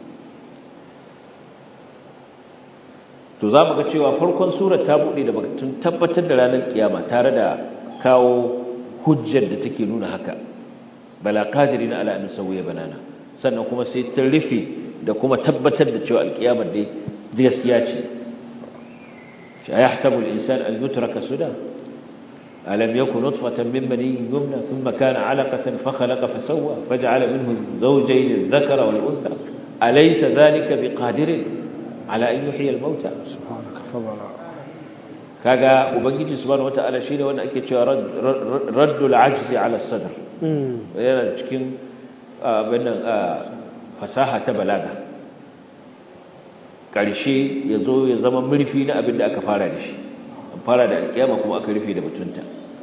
to za mu ga cewa farkon surar ta buɗe da batun tabbatar da ranar kiyama tare da kawo hujjar da take nuna haka bala qadirina ala an nusawiya banana sannan kuma sai ta rufe da kuma tabbatar da cewa alkiyamar dai gaskiya ce ayahsabu al-insan an yutraka suda alam yakun nutfatan min maniyyin yumna thumma kana 'alaqatan fa khalaqa fa sawwa faj'ala minhu zawjayn adh-dhakara wal-untha alaysa dhalika biqadirin ala an yuhyiya al-mauta subhanaka fadala kaga ubangiji subhanahu wata'ala shine wanda ake cewa raddul ajzi ala as-sadr yana cikin wannan fasaha ta balaga ƙarshe ya zo ya zama murfi na abin da aka fara da shi an fara da alƙiyama kuma aka rufe da mutunta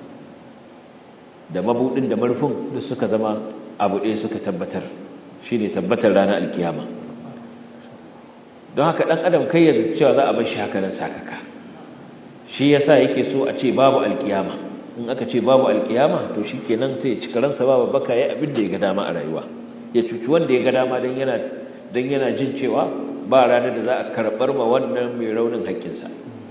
da mabuɗin da murfin duk suka zama abu ɗaya suka tabbatar shi ne tabbatar ranar alƙiyama don haka ɗan adam kai yanzu cewa za a bar shi haka nan sakaka shi ya sa yake so a ce babu alƙiyama in aka ce babu alƙiyama to shi kenan sai ya ci karansa babu baka ya abin da ya ga dama a rayuwa ya cuci wanda ya ga dama don yana dan yana jin cewa ba ranar da za a karbar ma wannan mai raunin haƙƙinsa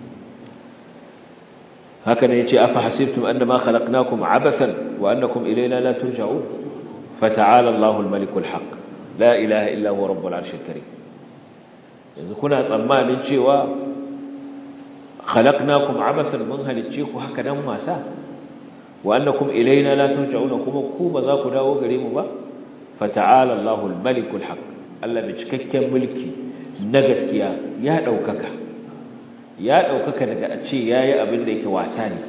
haka ne yace afa hasibtum annama khalaqnakum abathan wa annakum ilayna la turja'un fata'ala Allahu al-malikul haqq la ilaha illa huwa rabbul arshil karim yanzu kuna tsammanin cewa khalaqnakum abathan mun halicce ku haka dan wasa wa annakum ilayna la turja'un kuma ku ba za ku dawo gare mu ba fata'ala Allahu al-malikul haqq Allah mai cikakken mulki na gaskiya ya daukaka ya daukaka daga a ce yayi abin da yake wasa ne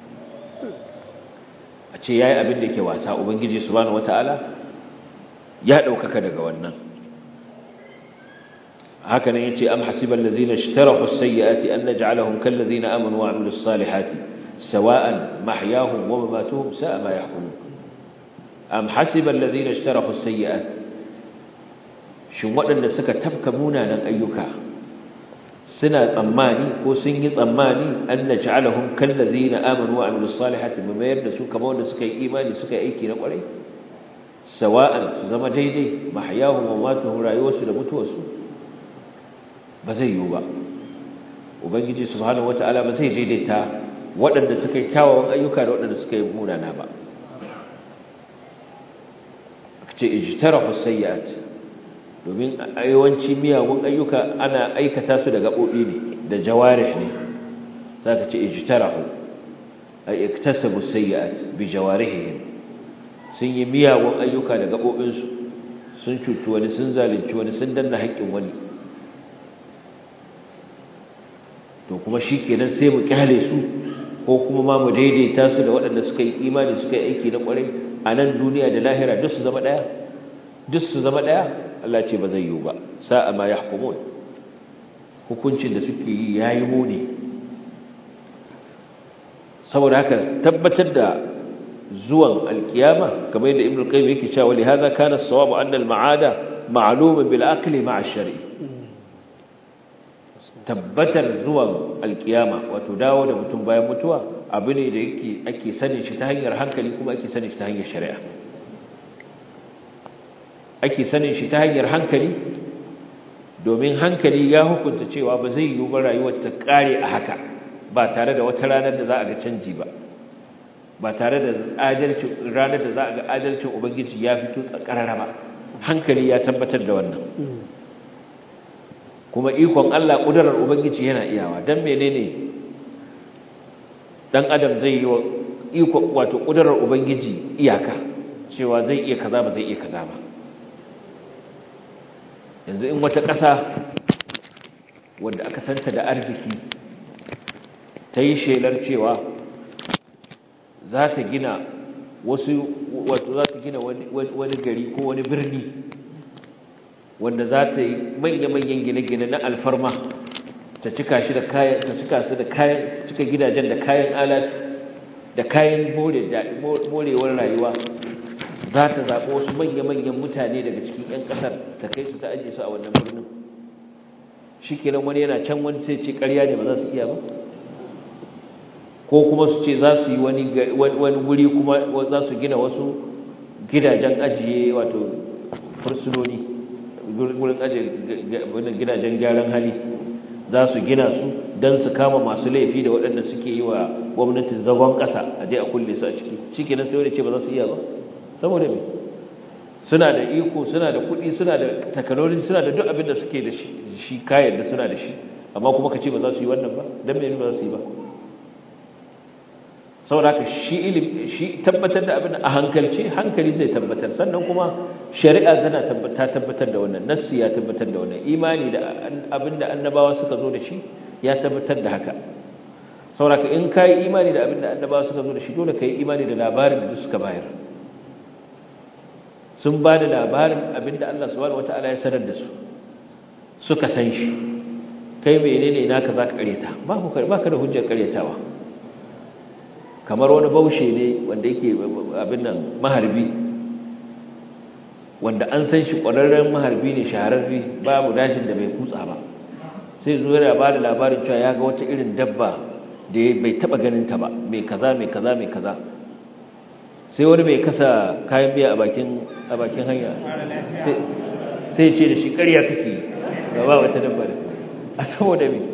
a ce yayi abin da yake wasa ubangiji subhanahu wataala ya daukaka daga wannan haka ne yace am hasibal ladina ishtarahu as-sayyi'ati an naj'alahum kal ladina amanu wa 'amilus salihati sawa'an mahyahum wa mamatuhum sa'a ma yahkumun am hasibal ladina ishtarahu as-sayyi'ati shin waɗanda suka tafka munanan ayyuka suna tsammani ko sun yi tsammani an naj'alahum kal ladina amanu wa 'amilus salihati mu mayar da su kamar wanda suka yi imani suka yi aiki na kwarai sawa'an su zama daidai mahyahum wa mamatuhum rayuwarsu da mutuwarsu ba zai yiwu ba ubangiji subhanahu wataala ba zai daidaita waɗanda suka yi kyawawan ayyuka da waɗanda suka yi munana ba ce ijtarahu sayyi'at domin ayyawanci miyagun ayyuka ana aikata su da gabobi ne da jawarih ne zaka ce ijtarahu ay iktasabu sayyi'at bi jawarihihim sun yi miyagun ayyuka da gabobin su sun cuci wani sun zalunci wani sun danna haƙƙin wani to kuma shikenan sai mu kyale su ko kuma ma mu daidaita su da waɗanda suka yi imani suka yi aiki na ƙwarai a nan duniya da lahira duk su zama ɗaya duk su zama ɗaya Allah ce ba zai yiwu ba sa'a ma yahkumun hukuncin da suke yi yayi muni saboda haka tabbatar da zuwan alkiyama kamar yadda ibnu qayyim yake cewa li hadha kana as-sawabu anna al-ma'ada ma'lumun bil aqli ma'a ash-shar'i tabbatar zuwan alkiyama wato dawo da mutum bayan mutuwa abu ne da yake ake sanin shi ta hanyar hankali kuma ake sanin shi ta hanyar shari'a ake sanin shi ta hanyar hankali domin hankali ya hukunta cewa ba zai yiwu ba rayuwar ta kare a haka ba tare da wata ranar da za a ga canji ba ba tare da adalci ranar da za a ga adalcin ubangiji ya fito tsakarara ba hankali ya tabbatar da wannan kuma ikon Allah kudarar ubangiji yana iyawa dan menene dan adam zai yi iko wato kudarar ubangiji iyaka cewa zai iya kaza ba zai iya kaza ba yanzu in wata ƙasa wanda aka santa da arziki ta yi shelar cewa za ta gina wasu wato za ta gina wani gari ko wani birni wanda za ta yi manya-manyan gine-gine na alfarma ta cika shi da kayan ta cika su da kayan cika gidajen da kayan alat da kayan morewar rayuwa za ta zaɓi wasu manya-manyan mutane daga cikin 'yan ƙasar ta kai su ta ajiye su a wannan birnin shi kenan wani yana can wani sai ce ƙarya ne ba za su iya ba ko kuma su ce za su yi wani guri kuma za su gina wasu gidajen ajiye wato fursunoni gurin ajiye gidajen gyaran hali za su gina su don su kama masu laifi da waɗanda suke yi wa gwamnatin zagon ƙasa a je a kulle su a ciki shi kenan sai wani ce ba za su iya ba saboda me suna da iko suna da kuɗi suna da takalolin suna da duk abin da suke da shi kayan da suna da shi amma kuma ka ce ba za su yi wannan ba don me ba za su yi ba saboda haka shi ilimi shi tabbatar da abin a hankalce hankali zai tabbatar sannan kuma shari'a tana ta tabbatar da wannan nassi ya tabbatar da wannan imani da abin da annabawa suka zo da shi ya tabbatar da haka saboda haka in kai imani da abin da annabawa suka zo da shi dole kai imani da labarin da suka bayar sun ba da labarin abin da Allah subhanahu wataala ya sanar da su suka san shi kai menene naka zaka kareta ba ku ba ka da hujjar karetawa kamar wani baushe ne wanda yake abin nan maharbi wanda an san shi ƙwararren maharbi ne shahararri babu dashin da bai kutsa ba sai zo yana ba da labarin cewa ya ga wata irin dabba da bai taɓa ganin ta ba mai kaza mai kaza mai kaza sai wani mai kasa kayan biya a bakin a bakin hanya sai ce da shi ƙarya kake ga ba wata dabba a saboda me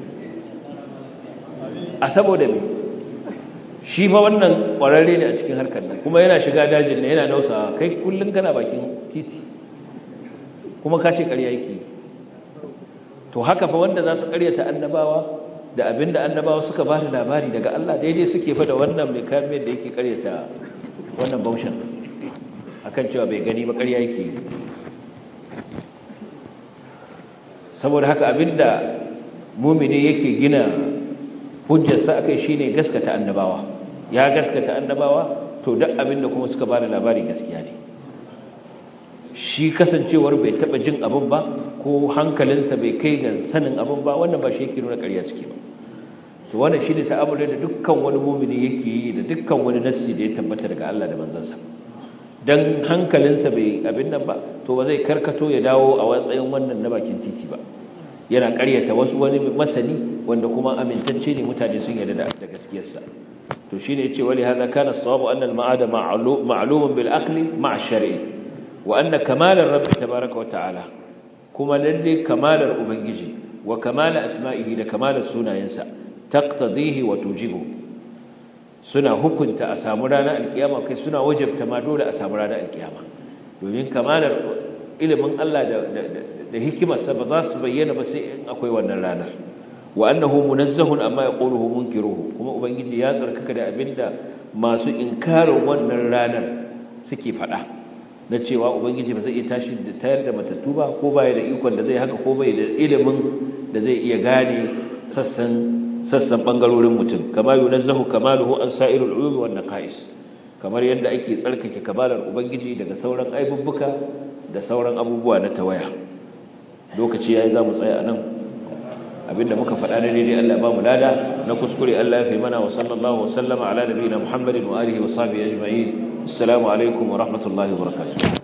a saboda me shi fa wannan ƙwararre ne a cikin harkar nan kuma yana shiga dajin ne yana nausawa kai kullun kana bakin titi kuma ka ce ƙarya yake to haka fa wanda za su ƙaryata annabawa da abinda annabawa suka ba da labari daga Allah daidai suke fa da wannan mai kamiyar da yake ƙaryata wannan baushin akan cewa bai gani ba ƙarya yake saboda haka abinda mumini yake gina hujjarsa akai shine gaskata annabawa ya gaskata annabawa to duk abinda kuma suka ba da labari gaskiya ne shi kasancewar bai taba jin abin ba ko hankalinsa bai kai ga sanin abin ba wannan ba shi yake nuna ƙarya suke ba to wannan shine ta'amuli da dukkan wani mu'mini yake yi da dukkan wani nassi da ya tabbata daga Allah da manzansa dan hankalinsa bai abin nan ba to ba zai karkato ya dawo a watsayin wannan na bakin titi ba yana ƙaryata wasu wani masani wanda kuma amintacce ne mutane sun yarda da gaskiyarsa to shine yace wali hada kana as-sawabu anna al-ma'ada ma'lumun bil aqli ma'a ash-shar'i wa anna kamalar rabbi tabaaraka wa ta'ala kuma lalle kamalar ubangiji wa kamala asma'ihi da kamalar sunayensa taqtadihi wa tujibu suna hukunta a samu ranar alkiyama kai suna wajibta ma dole a samu ranar alkiyama domin kamalar ilimin Allah da da hikimarsa ba za su bayyana ba sai in akwai wannan ranar wa annahu munazzahun amma yaquluhu munkiruhu kuma ubangiji ya tsarkaka da abinda masu inkarin wannan ranar suke fada na cewa ubangiji ba zai iya tashi da tayar da matattu ba ko bai da ikon da zai haka ko bai da ilimin da zai iya gane sassan sassan bangarorin mutum kama yunazzahu kamaluhu an sa'irul uyub wan naqais kamar yadda ake tsarkake kamalar ubangiji daga sauran aibubbuka da sauran abubuwa na tawaya lokaci yayi zamu tsaya anan abinda muka faɗa ne daidai Allah ba mu lada na kuskure Allah ya fi mana wa sallallahu wa sallama ala nabiyina Muhammadin wa alihi wa sahbihi ajma'in assalamu alaikum wa rahmatullahi wa barakatuh